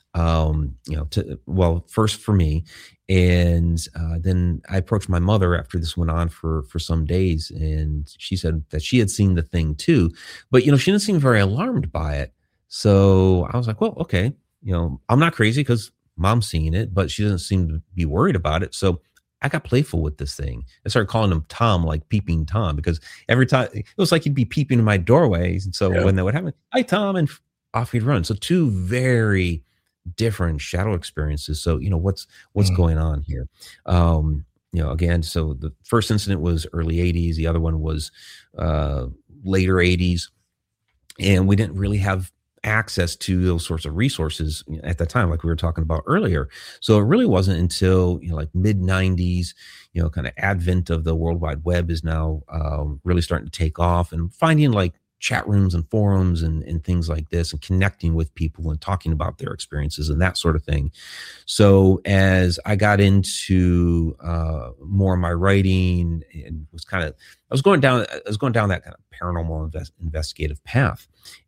Um, you know, to well, first for me, and uh, then I approached my mother after this went on for for some days, and she said that she had seen the thing too, but you know, she didn't seem very alarmed by it. So I was like, well, okay, you know, I'm not crazy because mom's seeing it, but she doesn't seem to be worried about it. So I got playful with this thing. I started calling him Tom, like peeping Tom, because every time it was like he'd be peeping in my doorway. And so yeah. when that would happen, hi, Tom, and off he'd run. So two very different shadow experiences. So, you know, what's, what's mm. going on here? Um, you know, again, so the first incident was early eighties. The other one was uh, later eighties. And we didn't really have access to those sorts of resources at that time, like we were talking about earlier. So it really wasn't until, you know, like mid nineties, you know, kind of advent of the World Wide Web is now um, really starting to take off, and finding like chat rooms and forums and, and things like this, and connecting with people and talking about their experiences and that sort of thing. So as I got into uh, more of my writing, and was kind of, I was going down, I was going down that kind of paranormal invest, investigative path.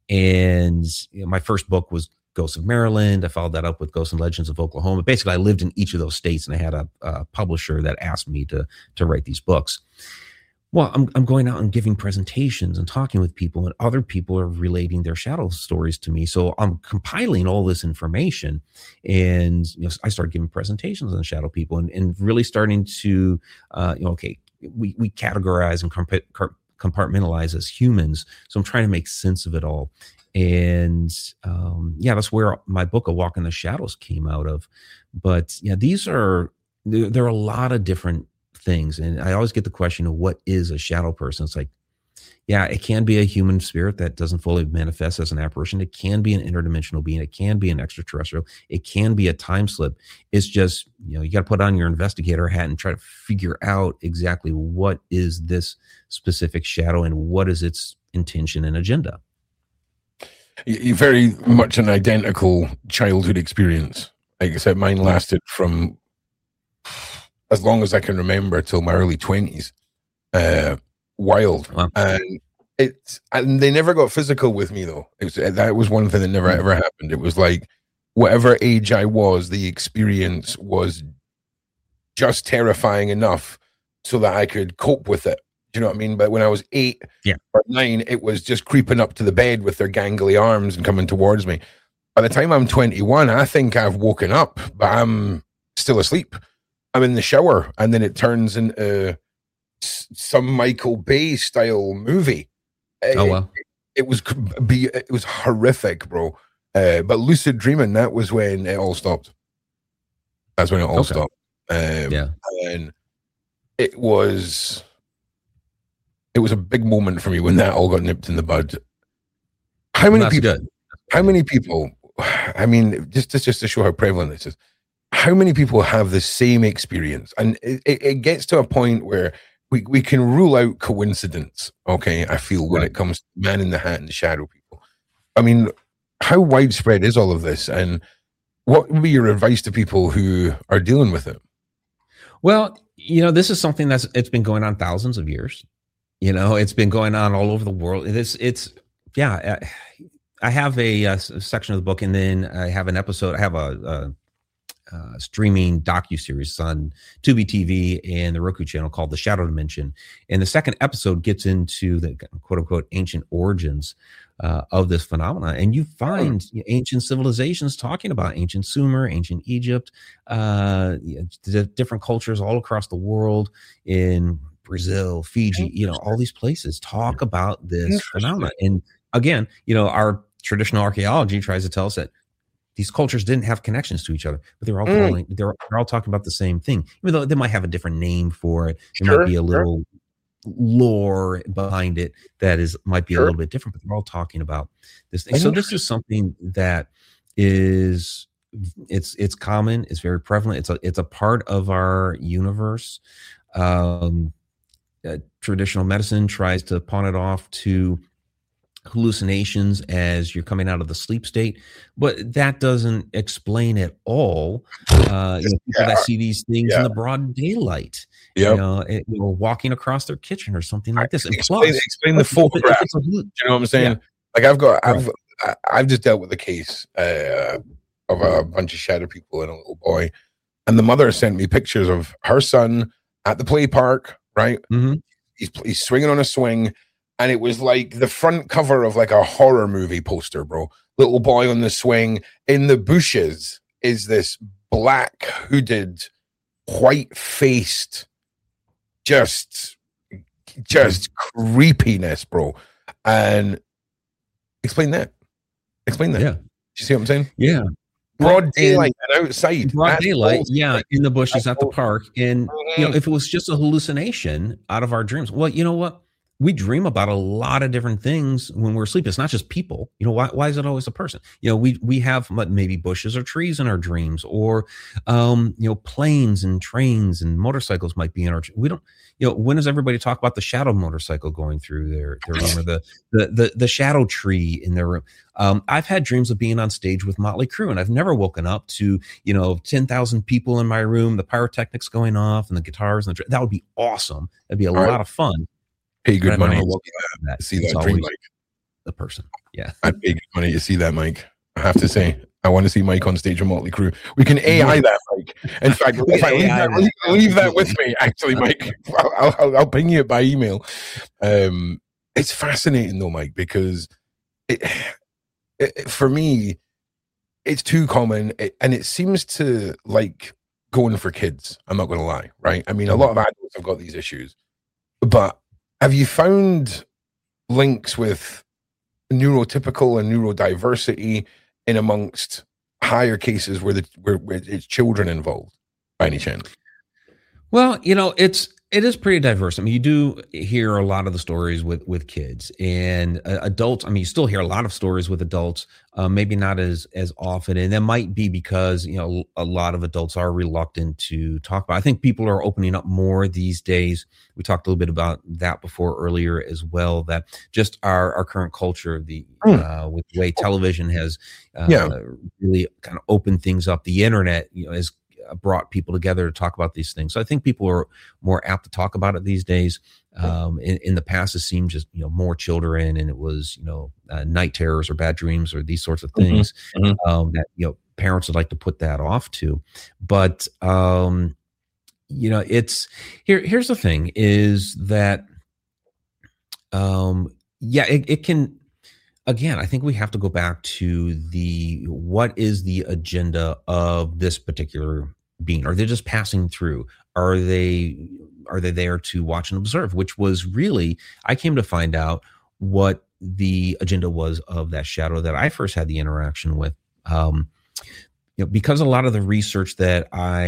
And you know, my first book was Ghosts of Maryland. I followed that up with Ghosts and Legends of Oklahoma. Basically, I lived in each of those states, and I had a, a publisher that asked me to to write these books. Well, I'm I'm going out and giving presentations and talking with people, and other people are relating their shadow stories to me. So I'm compiling all this information, and you know, I started giving presentations on shadow people, and, and really starting to, uh, you know, okay, we we categorize and comp- comp- compartmentalize as humans. So I'm trying to make sense of it all. And um, yeah, that's where my book, A Walk in the Shadows, came out of. But yeah, these are, there, there are a lot of different things. And I always get the question of what is a shadow person? It's like, yeah, it can be a human spirit that doesn't fully manifest as an apparition. It can be an interdimensional being. It can be an extraterrestrial. It can be a time slip. It's just, you know, you got to put on your investigator hat and try to figure out exactly what is this specific shadow and what is its intention and agenda. You're very much an identical childhood experience. Like I said, mine lasted from as long as I can remember till my early twenties. Uh, wild. Wow. And it's, and they never got physical with me though. It was, that was one thing that never ever happened. It was like whatever age I was, the experience was just terrifying enough so that I could cope with it. Do you know what I mean? But when I was eight yeah. or nine, it was just creeping up to the bed with their gangly arms and coming towards me. By the time I'm twenty-one, I think I've woken up, but I'm still asleep. I'm in the shower, and then it turns into some Michael Bay style movie. Oh wow! It, it was it was horrific, bro. Uh, but lucid dreaming, that was when it all stopped. That's when it all okay. stopped. Um, yeah, and it was it was a big moment for me when that all got nipped in the bud. How many That's people? Good. How many people? I mean, just just just to show how prevalent this is. How many people have the same experience? And it, it, it gets to a point where we, we can rule out coincidence, okay, I feel, when right. it comes to man in the hat and the shadow people. I mean, how widespread is all of this? And what would be your advice to people who are dealing with it? Well, you know, this is something that's, it's been going on thousands of years. You know, it's been going on all over the world. It's, it's yeah, I have a, a section of the book, and then I have an episode, I have a, a Uh, streaming docuseries on Tubi T V and the Roku channel called The Shadow Dimension. And the second episode gets into the quote unquote ancient origins uh, of this phenomenon. And you find you know, ancient civilizations talking about ancient Sumer, ancient Egypt, uh, you know, different cultures all across the world, in Brazil, Fiji, you know, all these places talk about this phenomenon. And again, you know, our traditional archaeology tries to tell us that these cultures didn't have connections to each other, but they were all mm. calling, they're, they're all talking about the same thing, even though they might have a different name for it. There sure, might be a little sure. lore behind it that is might be sure. a little bit different, but they're all talking about this thing. So this is something that is it's it's common, it's very prevalent. It's a it's a part of our universe. Um, uh, traditional medicine tries to pawn it off to hallucinations as you're coming out of the sleep state, but that doesn't explain at all uh you know, people yeah. that see these things yeah. in the broad daylight, yep. you know, it, you know, walking across their kitchen or something like this. And explain, plus, explain the photograph. It, you know what I'm saying? Yeah. Like I've got, I've, right. I've just dealt with a case uh, of a bunch of shadow people and a little boy. And the mother sent me pictures of her son at the play park, right? Mm-hmm. He's, he's swinging on a swing. And it was like the front cover of like a horror movie poster, bro. Little boy on the swing. In the bushes is this black hooded, white-faced, just, just creepiness, bro. And explain that. Explain that. Yeah. You see what I'm saying? Yeah. Broad daylight and outside. Broad daylight, yeah, in the bushes at the park. And, mm-hmm. you know, if it was just a hallucination out of our dreams, well, you know what? We dream about a lot of different things when we're asleep. It's not just people. You know, why, why is it always a person? You know, we we have maybe bushes or trees in our dreams, or, um, you know, planes and trains and motorcycles might be in our, we don't, you know, when does everybody talk about the shadow motorcycle going through their, their room, or the, the, the, the shadow tree in their room? Um, I've had dreams of being on stage with Motley Crue, and I've never woken up to, you know, ten thousand people in my room, the pyrotechnics going off and the guitars. And the, that would be awesome. That'd be a All lot right. of fun. Pay good money to that. see It's that dream, always Mike. The person. Yeah. I'd pay good money to see that, Mike. I have to say, I want to see Mike on stage with Motley Crue. We can A I that, Mike. In fact, if I leave that, leave, leave that with me, actually, Mike. I'll, I'll, I'll ping you it by email. Um, it's fascinating, though, Mike, because it, it, for me, it's too common, it, and it seems to like going for kids. I'm not going to lie, right? I mean, a lot of adults have got these issues, but have you found links with neurotypical and neurodiversity in amongst higher cases where the where, where it's children involved by any chance? Well, you know, it's it is pretty diverse. I mean, you do hear a lot of the stories with with kids and uh, adults. I mean, you still hear a lot of stories with adults, uh, maybe not as as often, and that might be because, you know, a lot of adults are reluctant to talk about. I think people are opening up more these days. We talked a little bit about that before earlier as well. That just our our current culture, the uh, with the way television has uh, yeah. really kind of opened things up. The internet, you know, is brought people together to talk about these things. So I think people are more apt to talk about it these days. Um, in, in the past, it seemed just, you know, more children, and it was, you know, uh, night terrors or bad dreams or these sorts of things mm-hmm. um, that, you know, parents would like to put that off to. But, um, you know, it's here. Here's the thing is that, um, yeah, it, it can, again, I think we have to go back to the, what is the agenda of this particular being? Are they just passing through? Are they, are they there to watch and observe? Which was really, I came to find out what the agenda was of that shadow that I first had the interaction with. Um, you know, because a lot of the research that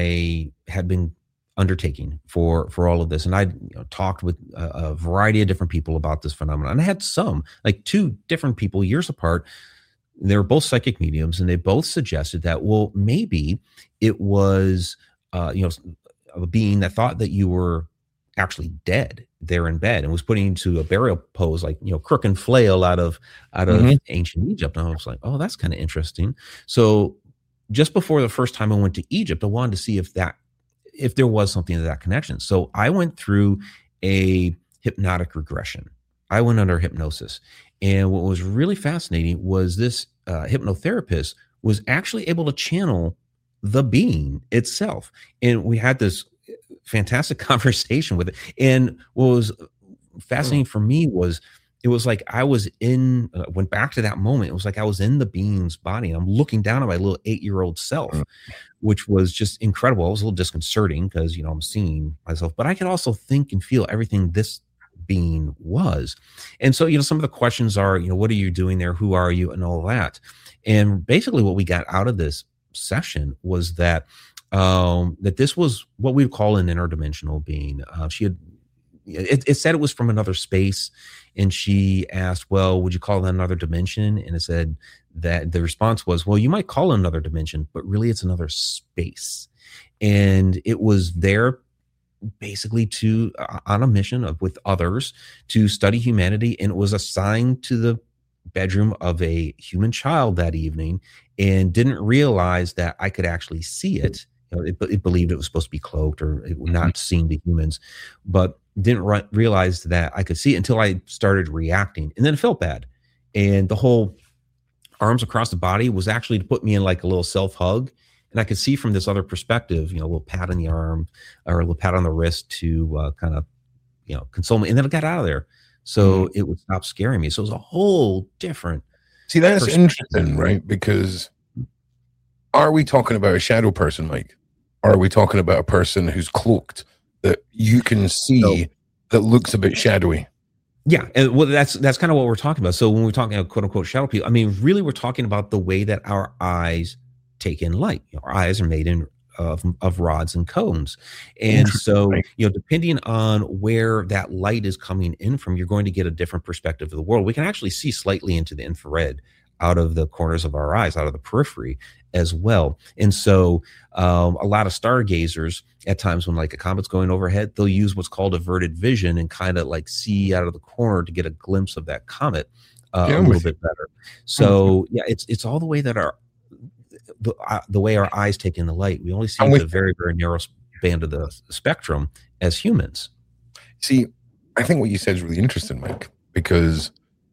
I had been undertaking for for all of this, and I you know, talked with a, a variety of different people about this phenomenon, and I had some, like two different people years apart. They were both psychic mediums, and they both suggested that, well, maybe it was uh you know a being that thought that you were actually dead there in bed and was putting you into a burial pose, like, you know, crook and flail out of out of mm-hmm. ancient Egypt. And I was like, oh, that's kind of interesting. So just before the first time I went to Egypt, I wanted to see if that if there was something to that connection. So I went through a hypnotic regression. I went under hypnosis. And what was really fascinating was this uh, hypnotherapist was actually able to channel the being itself. And we had this fantastic conversation with it. And what was fascinating for me was it was like I was in, uh, went back to that moment. It was like I was in the being's body. And I'm looking down at my little eight-year-old self, mm. which was just incredible. It was a little disconcerting because, you know, I'm seeing myself, but I could also think and feel everything this being was. And so, you know, some of the questions are, you know, what are you doing there? Who are you? And all that. And basically what we got out of this session was that, um, that this was what we would call an interdimensional being. Uh, she had, it, it said it was from another space. And she asked, well, would you call that another dimension? And it said that the response was, well, you might call it another dimension, but really it's another space. And it was there basically to uh, on a mission of with others to study humanity. And it was assigned to the bedroom of a human child that evening and didn't realize that I could actually see it. You know, it, it believed it was supposed to be cloaked or it was not seen to humans, but didn't re- realize that I could see it until I started reacting. And then it felt bad. And the whole arms across the body was actually to put me in like a little self hug. And I could see from this other perspective, you know, a little pat on the arm or a little pat on the wrist to uh, kind of, you know, console me. And then I got out of there. So mm-hmm. it would stop scaring me. So it was a whole different. See, that's interesting, right? Because are we talking about a shadow person, Mike? Or are we talking about a person who's cloaked that you can see so, that looks a bit shadowy? Yeah, and well, that's that's kind of what we're talking about. So when we're talking about quote unquote shadow people, I mean, really, we're talking about the way that our eyes take in light. You know, our eyes are made in of of rods and cones, and so you know, depending on where that light is coming in from, you're going to get a different perspective of the world. We can actually see slightly into the infrared out of the corners of our eyes, out of the periphery as well. And so um, a lot of stargazers at times when like a comet's going overhead, they'll use what's called averted vision and kind of like see out of the corner to get a glimpse of that comet uh, yeah, a little bit better. So yeah, it's it's all the way that our the, uh, the way our eyes take in the light. We only see the very, very narrow band of the spectrum as humans. See, I think what you said is really interesting, Mike, because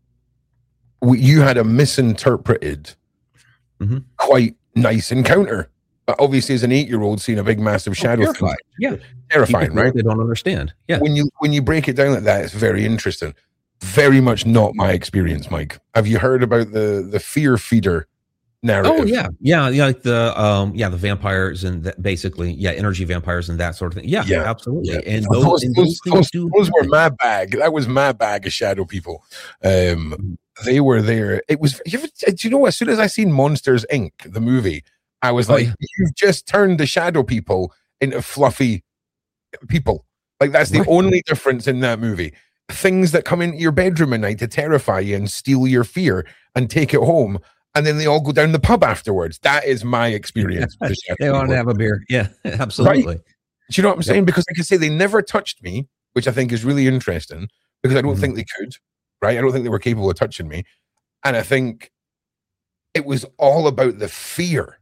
we, you had a misinterpreted, mm-hmm. quite nice encounter. But obviously, as an eight-year-old seeing a big, massive shadow, oh, terrifying. Yeah, terrifying, right? They don't understand. Yeah, when you when you break it down like that, it's very interesting. Very much not my experience, Mike. Have you heard about the the fear feeder narrative? Oh yeah, yeah, yeah, like the um, yeah, the vampires and the, basically, yeah, energy vampires and that sort of thing. Yeah, yeah. absolutely. Yeah. And those, those, and those, those, those, those were my bag. That was my bag of shadow people. Um, they were there. It was. You ever, do you know? As soon as I seen Monsters Incorporated, the movie, I was like, oh, yeah. "You've just turned the shadow people into fluffy people." Like that's the right. only difference in that movie. Things that come into your bedroom at night to terrify you and steal your fear and take it home. And then they all go down the pub afterwards. That is my experience. Yeah. They want to have a beer. Yeah, absolutely. Right? Do you know what I'm saying? Yep. Because like I say, they never touched me, which I think is really interesting because I don't mm-hmm. think they could, right? I don't think they were capable of touching me. And I think it was all about the fear.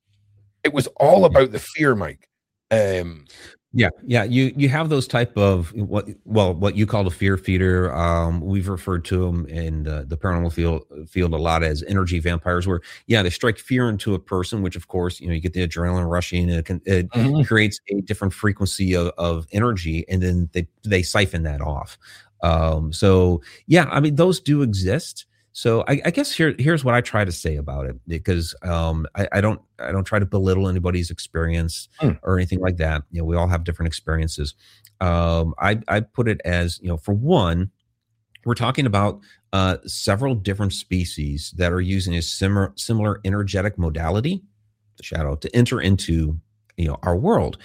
It was all about the fear, Mike. Um, Yeah, yeah. You you have those type of what well what you call a fear feeder. Um, we've referred to them in the, the paranormal field field a lot as energy vampires, where yeah they strike fear into a person, which of course you know you get the adrenaline rushing, and it, can, it mm-hmm. creates a different frequency of, of energy, and then they they siphon that off. Um, so yeah, I mean those do exist. So I, I guess here here's what I try to say about it, because um, I, I don't I don't try to belittle anybody's experience mm. or anything like that. You know, we all have different experiences. Um, I I put it as, you know, for one, we're talking about uh, several different species that are using a similar similar energetic modality, the shadow, to enter into you know our world,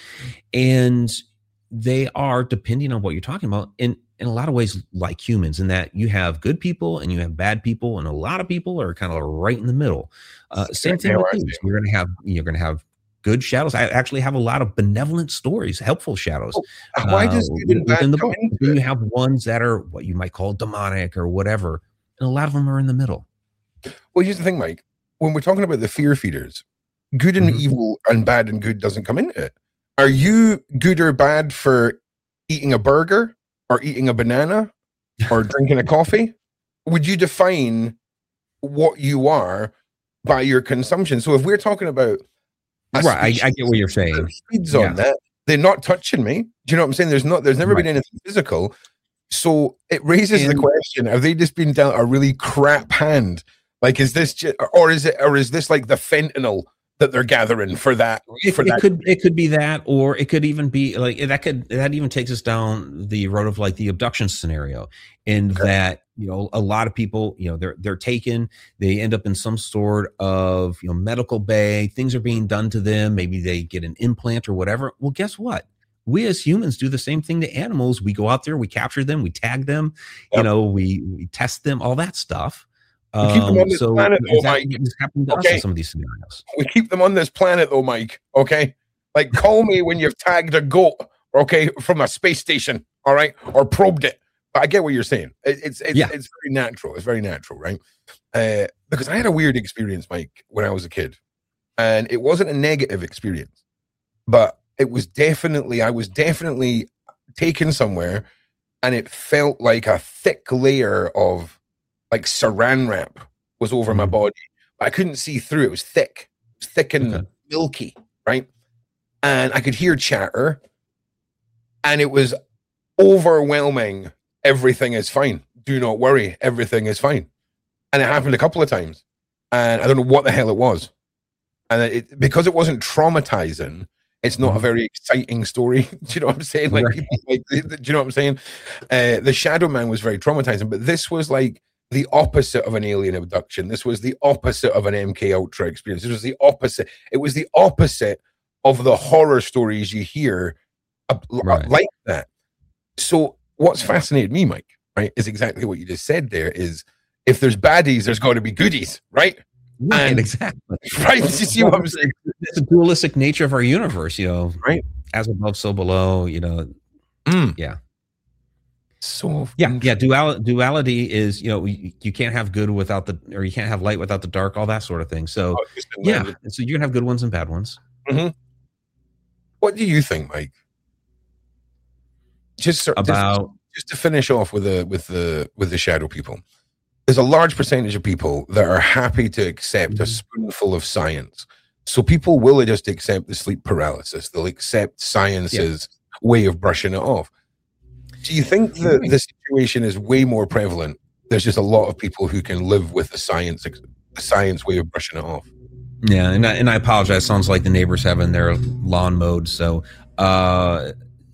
and they are, depending on what you're talking about, in in a lot of ways like humans, in that you have good people and you have bad people, and a lot of people are kind of right in the middle. Uh, same thing with these. You're going to have you're going to have good shadows. I actually have a lot of benevolent stories, helpful shadows. Oh, why does uh, within the book? Then you have ones that are what you might call demonic or whatever, and a lot of them are in the middle. Well, here's the thing, Mike. When we're talking about the fear feeders, good and mm-hmm. evil and bad and good doesn't come into it. Are you good or bad for eating a burger, or eating a banana, or drinking a coffee? Would you define what you are by your consumption? So if we're talking about right, I, I get what you're saying. Feeds yeah. on that, they're not touching me. Do you know what I'm saying? There's not. There's never right. been anything physical. So it raises and, the question: have they just been dealt a really crap hand? Like, is this, just, or is it, or is this like the fentanyl that they're gathering for that? For it, that. it could it could be that, or it could even be like that. Could that even takes us down the road of like the abduction scenario, in okay. that you know a lot of people you know they're they're taken, they end up in some sort of you know medical bay. Things are being done to them. Maybe they get an implant or whatever. Well, guess what? We as humans do the same thing to animals. We go out there, we capture them, we tag them, yep. you know, we we test them, all that stuff. We keep them on this so planet, though, Mike. Happening to okay. us in some of these scenarios. We keep them on this planet, though, Mike. Okay, like call me when you've tagged a goat, okay, from a space station, all right, or probed it. But I get what you're saying. It, it's it's yeah. it's very natural. It's very natural, right? Uh, because I had a weird experience, Mike, when I was a kid, and it wasn't a negative experience, but it was definitely I was definitely taken somewhere, and it felt like a thick layer of like saran wrap was over mm-hmm. my body. but I couldn't see through. It was thick, it was thick and Okay. milky, right? And I could hear chatter, and it was overwhelming. Everything is fine. Do not worry. Everything is fine. And it happened a couple of times, and I don't know what the hell it was. And it, because it wasn't traumatizing, it's not a very exciting story. Do you know what I'm saying? Like, Right. people, like, do you know what I'm saying? Uh, the Shadow Man was very traumatizing, but this was like the opposite of an alien abduction. This was the opposite of an M K Ultra experience. This was the opposite. It was the opposite of the horror stories you hear uh, Right. like that. So what's fascinated me, Mike, right, is exactly what you just said there, is if there's baddies, there's got to be goodies, right? Right, And- exactly. Right? You see what I'm saying? It's the dualistic nature of our universe, you know, Right. as above, so below, you know. Mm. Yeah. So Yeah, yeah. Dual, duality is, you know, you, you can't have good without the, or you can't have light without the dark, all that sort of thing. So, yeah, so you're gonna have good ones and bad ones. What do you think, Mike? Just sort- just- About just to finish off with the with the with the shadow people, there's a large percentage of people that are happy to accept a spoonful of science. So people will just accept the sleep paralysis. They'll accept science's way of brushing it off. Do you think that the situation is way more prevalent? There's just a lot of people who can live with the science, the science way of brushing it off. Yeah, and I, and I apologize. Sounds like the neighbors having their lawn mowed. So, uh,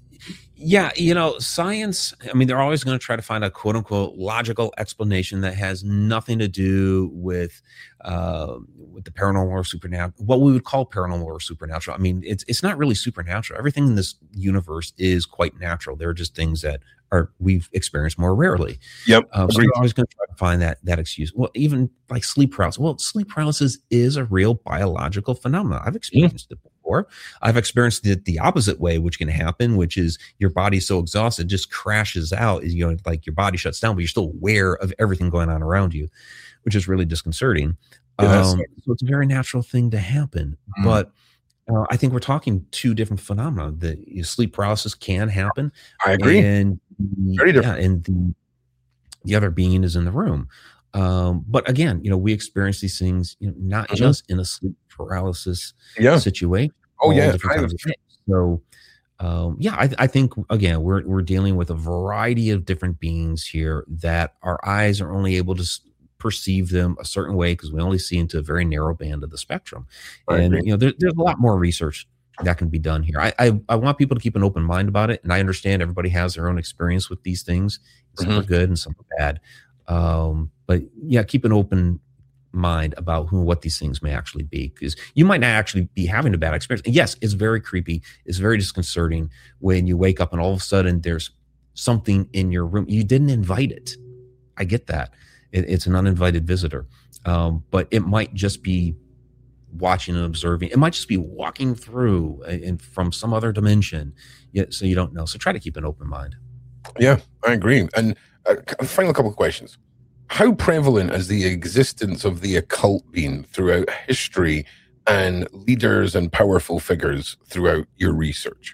yeah, you know, science, I mean, they're always going to try to find a quote unquote logical explanation that has nothing to do with uh, with the paranormal or supernatural, what we would call paranormal or supernatural. I mean, it's it's not really supernatural. Everything in this universe is quite natural. There are just things that are we've experienced more rarely. Yep. Um, so you're always going to try to find that that excuse. Well, even like sleep paralysis. Well, sleep paralysis is a real biological phenomenon. I've experienced it before. I've experienced it the opposite way, which can happen, which is your body's so exhausted, it just crashes out. You know, like your body shuts down, but you're still aware of everything going on around you, which is really disconcerting. Yeah, um, so it's a very natural thing to happen. Mm. But uh, I think we're talking two different phenomena. The you know, sleep paralysis can happen. I agree. And the, Very different. yeah, and the the other being is in the room. Um, but again, you know, we experience these things, you know, not Mhm. just in a sleep paralysis Yeah. situation. Oh, all yeah. different I- times of day. So, um, yeah, I, I think again we're we're dealing with a variety of different beings here that our eyes are only able to s- perceive them a certain way because we only see into a very narrow band of the spectrum. I And agree. you know, there, there's a lot more research that can be done here. I, I I want people to keep an open mind about it, and I understand everybody has their own experience with these things. Some are good and some are bad. Um, but yeah, keep an open mind about who what these things may actually be, because you might not actually be having a bad experience. And yes, it's very creepy, it's very disconcerting when you wake up and all of a sudden there's something in your room. You didn't invite it. I get that. It, it's an uninvited visitor. Um, but it might just be watching and observing. It might just be walking through and from some other dimension. Yet, so you don't know. So try to keep an open mind. Yeah, I agree. And uh, c- final couple of questions. How prevalent has the existence of the occult been throughout history and leaders and powerful figures throughout your research?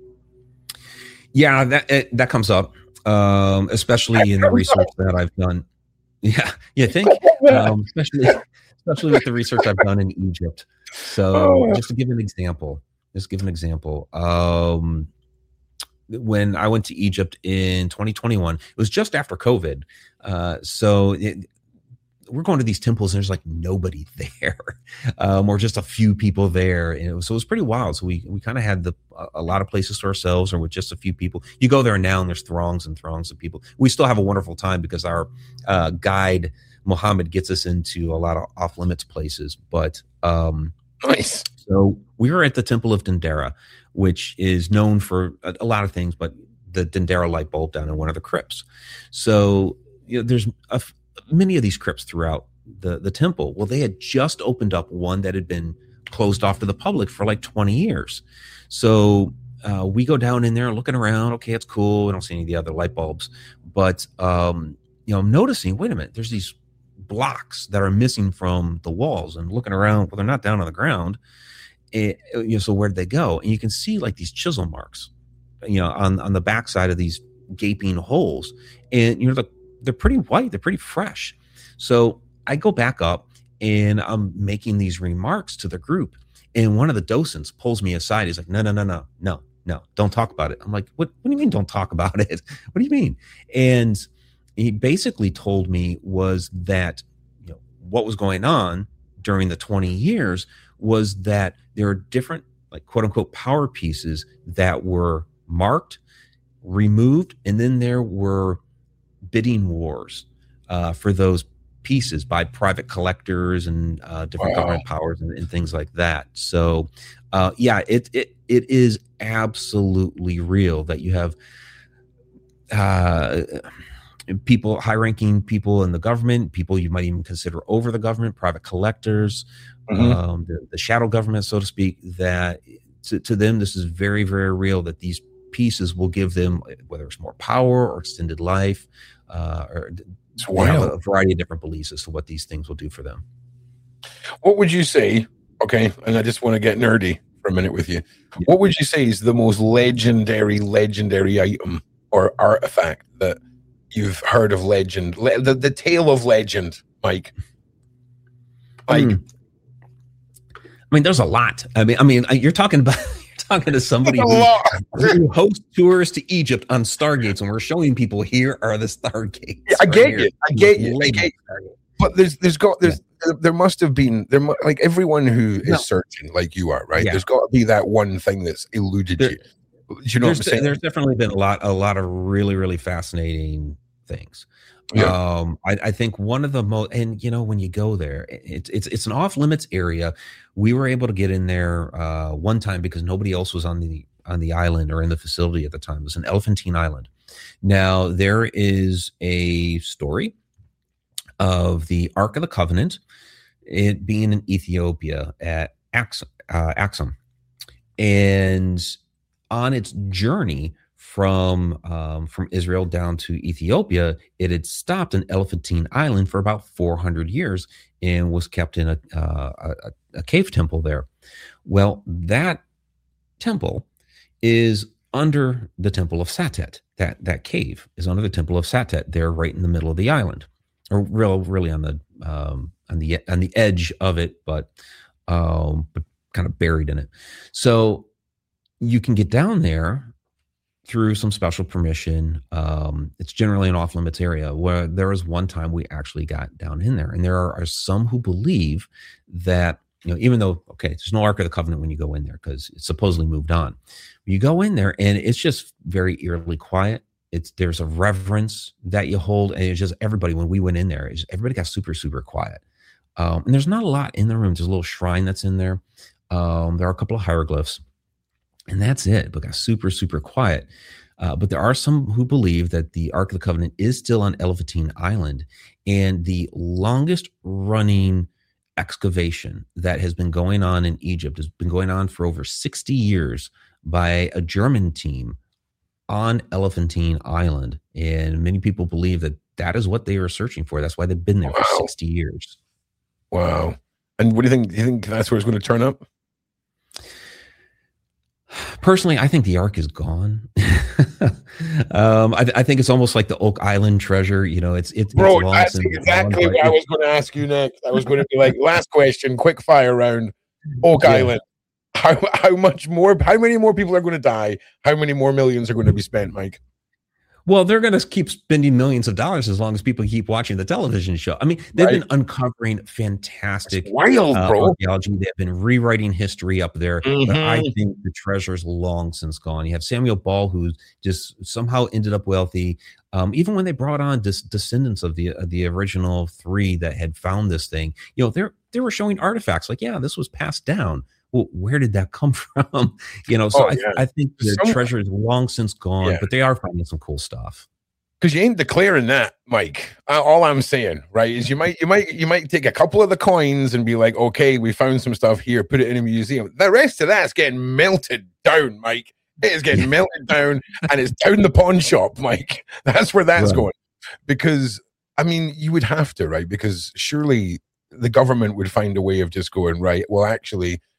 Yeah, that it, that comes up, um, especially in the research that I've done. Yeah, you think, um, especially especially with the research I've done in Egypt. So, Oh. just to give an example, just give an example. Um, when I went to Egypt in twenty twenty-one, it was just after COVID. Uh, so it, we're going to these temples and there's like nobody there, um, or just a few people there. And it was, so it was pretty wild. So we, we kind of had the, a, a lot of places to ourselves or with just a few people. You go there now and there's throngs and throngs of people. We still have a wonderful time because our uh, guide, Mohammed, gets us into a lot of off limits places. But, um, Nice. so we were at the Temple of Dendera, which is known for a, a lot of things, but the Dendera light bulb down in one of the crypts. So, you know, there's a, many of these crypts throughout the, the temple. Well, they had just opened up one that had been closed off to the public for like twenty years. So uh, we go down in there looking around. Okay, it's cool. We don't see any of the other light bulbs. But, um, you know, I'm noticing, wait a minute, there's these blocks that are missing from the walls and looking around. Well, they're not down on the ground. It, you know, so where did they go? And you can see like these chisel marks, you know, on, on the backside of these gaping holes. And, you know, the, they're pretty white. They're pretty fresh. So I go back up and I'm making these remarks to the group, and one of the docents pulls me aside. He's like, no, no, no, no, no, no, don't talk about it. I'm like, what, what do you mean don't talk about it? What do you mean? And he basically told me was that, you know, what was going on during the twenty years was that there are different, like, quote unquote, power pieces that were marked, removed, and then there were bidding wars uh, for those pieces by private collectors and uh, different wow. government powers and, and things like that. So, uh, yeah, it it it is absolutely real that you have uh, people, high-ranking people in the government, people you might even consider over the government, private collectors, mm-hmm. um, the, the shadow government, so to speak, that to, to them, this is very, very real, that these pieces will give them, whether it's more power or extended life, uh, or they have a variety of different beliefs as to what these things will do for them. What would you say, okay, and I just want to get nerdy for a minute with you, yeah. what would you say is the most legendary, legendary item or artifact that you've heard of legend, le- the, the tale of legend, Mike? Mike? Mm. I mean, there's a lot. I mean, I mean, you're talking about you're talking to somebody who, who hosts tours to Egypt on Stargates, and we're showing people here are the Stargates. Yeah, I right get you. I get you. I get you. But there's there's got there's yeah. there must have been there like everyone who is no. searching like you are, right? Yeah. There's got to be that one thing that's eluded there, you. Do you know what I'm saying? There's definitely been a lot a lot of really really fascinating things. Yeah. Um, I, I think one of the most, and you know, when you go there, it's it's it's an off limits area. We were able to get in there uh, one time because nobody else was on the on the island or in the facility at the time. It was an Elephantine Island. Now there is a story of the Ark of the Covenant, it being in Ethiopia at Axum, uh, Axum, and on its journey from um, from Israel down to Ethiopia, it had stopped on Elephantine Island for about four hundred years and was kept in a, uh, a, a cave temple there. Well, that temple is under the temple of Satet. That that cave is under the temple of Satet. They're right in the middle of the island, or real, really on the um, on the on the edge of it, but um, but kind of buried in it. So you can get down there through some special permission. Um, it's generally an off-limits area where there was one time we actually got down in there. And there are, are some who believe that, you know, even though, okay, there's no Ark of the Covenant when you go in there because it's supposedly moved on. You go in there and it's just very eerily quiet. It's there's a reverence that you hold. And it's just everybody, when we went in there, it's, everybody got super, super quiet. Um, and there's not a lot in the room. There's a little shrine that's in there. Um, there are a couple of hieroglyphs. And that's it. But got super, super quiet. Uh, but there are some who believe that the Ark of the Covenant is still on Elephantine Island. And the longest running excavation that has been going on in Egypt has been going on for over sixty years by a German team on Elephantine Island. And many people believe that that is what they were searching for. That's why they've been there wow. for sixty years. Wow. And what do you think? Do you think that's where it's going to turn up? Personally, I think the Ark is gone. um, I, I think it's almost like the Oak Island treasure. You know, it's it's bro. It's that's exactly what I was going to ask you next. I was going to be like, last question, quick fire round. Oak yeah. Island. How how much more? How many more people are going to die? How many more millions are going to be spent, Mike? Well, they're going to keep spending millions of dollars as long as people keep watching the television show. I mean, they've right. been uncovering fantastic wild, uh, bro. archaeology. They've been rewriting history up there. Mm-hmm. But I think the treasure's long since gone. You have Samuel Ball, who just somehow ended up wealthy. Um, even when they brought on dis- descendants of the uh, the original three that had found this thing, you know, they're they were showing artifacts like, yeah, this was passed down. Well, where did that come from? You know, so oh, yeah. I, I think the Some, treasure is long since gone, yeah. but they are finding some cool stuff. Because you ain't declaring that, Mike. Uh, all I'm saying, right, is you might you might you might take a couple of the coins and be like, okay, we found some stuff here, put it in a museum. The rest of that's getting melted down, Mike. It is getting melted down, and it's down the pawn shop, Mike. That's where that's right. going. Because I mean, you would have to, right? Because surely the government would find a way of just going, right, well, actually,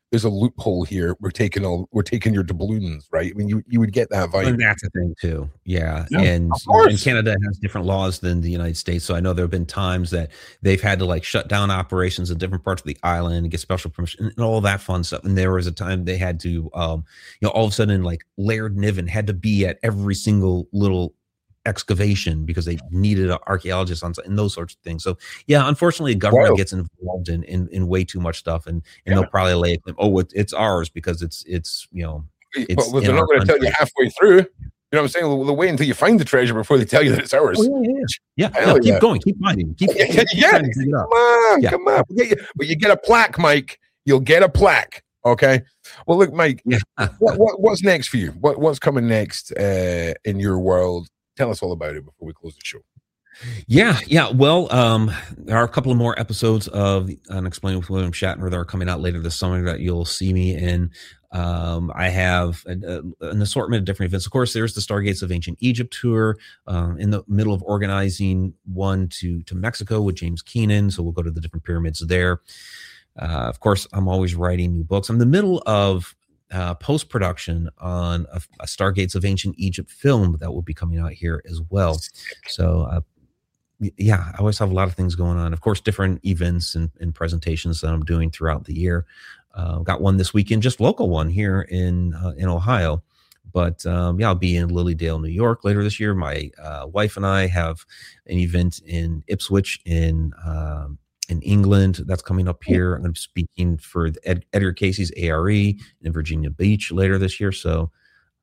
there's a loophole here. We're taking all, we're taking your doubloons, right? I mean, you, you would get that vibe. And that's the thing too. Yeah. Yeah, and, of course. and Canada has different laws than the United States. So I know there have been times that they've had to like shut down operations in different parts of the island and get special permission and all that fun stuff. And there was a time they had to, um, you know, all of a sudden like Laird Niven had to be at every single little excavation because they needed an archaeologist on site and those sorts of things. So yeah, unfortunately, the government Wow. gets involved in, in in way too much stuff, and and Yeah. they'll probably lay it, oh, it, it's ours because it's it's you know. It's But they're in not our going to tell you country. halfway through. You know what I'm saying? They'll, they'll wait until you find the treasure before they tell you that it's ours. Oh, yeah, yeah, yeah. Hell No, keep yeah. going, keep finding, keep, Yeah, keep yeah. trying to dig it up. Come on, Yeah. come on. But you, but you get a plaque, Mike. You'll get a plaque. Okay. Well, look, Mike. Yeah. what, what what's next for you? What what's coming next uh, in your world? Tell us all about it before we close the show. Yeah, yeah. Well, um, there are a couple of more episodes of Unexplained with William Shatner that are coming out later this summer that you'll see me in. Um, I have a, a, an assortment of different events. Of course, there's the Stargates of Ancient Egypt tour. Um, in the middle of organizing one to to Mexico with James Keenan, so we'll go to the different pyramids there. Uh, of course, I'm always writing new books. I'm in the middle of uh, post-production on a, a Stargates of Ancient Egypt film that will be coming out here as well. So, uh, yeah, I always have a lot of things going on. Of course, different events and, and presentations that I'm doing throughout the year. Uh, got one this weekend, just local one here in uh, in Ohio. But um, yeah, I'll be in Lilydale, New York later this year. My uh, wife and I have an event in Ipswich in um, in England that's coming up here. I'm going to be speaking for the Ed- Edgar Casey's A R E in Virginia Beach later this year. So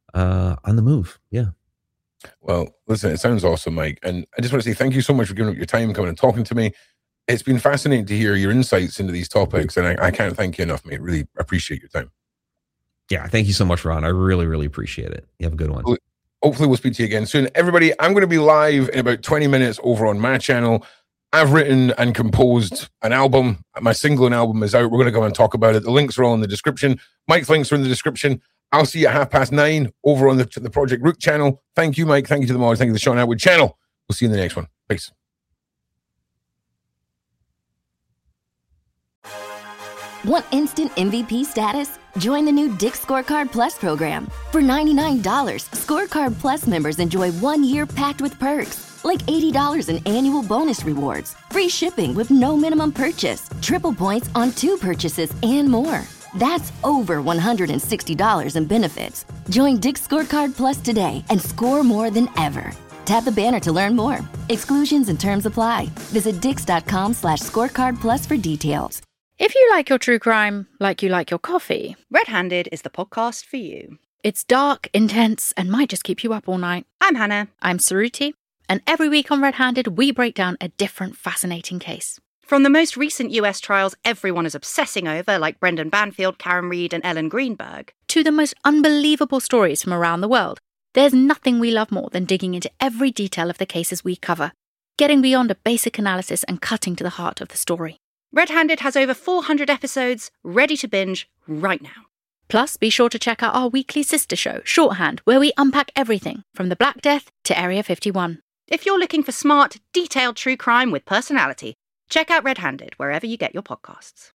uh, on the move, yeah. Well, listen, it sounds awesome, Mike. And I just want to say thank you so much for giving up your time, coming and talking to me. It's been fascinating to hear your insights into these topics, and I, I can't thank you enough, mate. Really appreciate your time. Yeah, thank you so much, Ron. I really, really appreciate it. You have a good one. Hopefully we'll speak to you again soon. Everybody, I'm going to be live in about twenty minutes over on my channel. I've written and composed an album. My single and album is out. We're going to go and talk about it. The links are all in the description. Mike's links are in the description. I'll see you at half past nine over on the, the Project Rook channel. Thank you, Mike. Thank you to the mods. Thank you to the Sean Atwood channel. We'll see you in the next one. Peace. Want instant M V P status? Join the new Dick's Scorecard Plus program. For ninety-nine dollars, Scorecard Plus members enjoy one year packed with perks, like eighty dollars in annual bonus rewards, free shipping with no minimum purchase, triple points on two purchases, and more. That's over one hundred sixty dollars in benefits. Join Dick's Scorecard Plus today and score more than ever. Tap the banner to learn more. Exclusions and terms apply. Visit dix.com slash scorecard plus for details. If you like your true crime like you like your coffee, Red Handed is the podcast for you. it's dark, intense, and might just keep you up all night. I'm Hannah. I'm Saruti, and every week on Red Handed, we break down a different fascinating case. From the most recent U S trials everyone is obsessing over, like Brendan Banfield, Karen Reed, and Ellen Greenberg, To the most unbelievable stories from around the world, there's nothing we love more than digging into every detail of the cases we cover, getting beyond a basic analysis and cutting to the heart of the story. Red Handed has over four hundred episodes ready to binge right now. Plus, be sure to check out our weekly sister show, Shorthand, where we unpack everything from the Black Death to Area fifty-one. If you're looking for smart, detailed true crime with personality, check out Red Handed wherever you get your podcasts.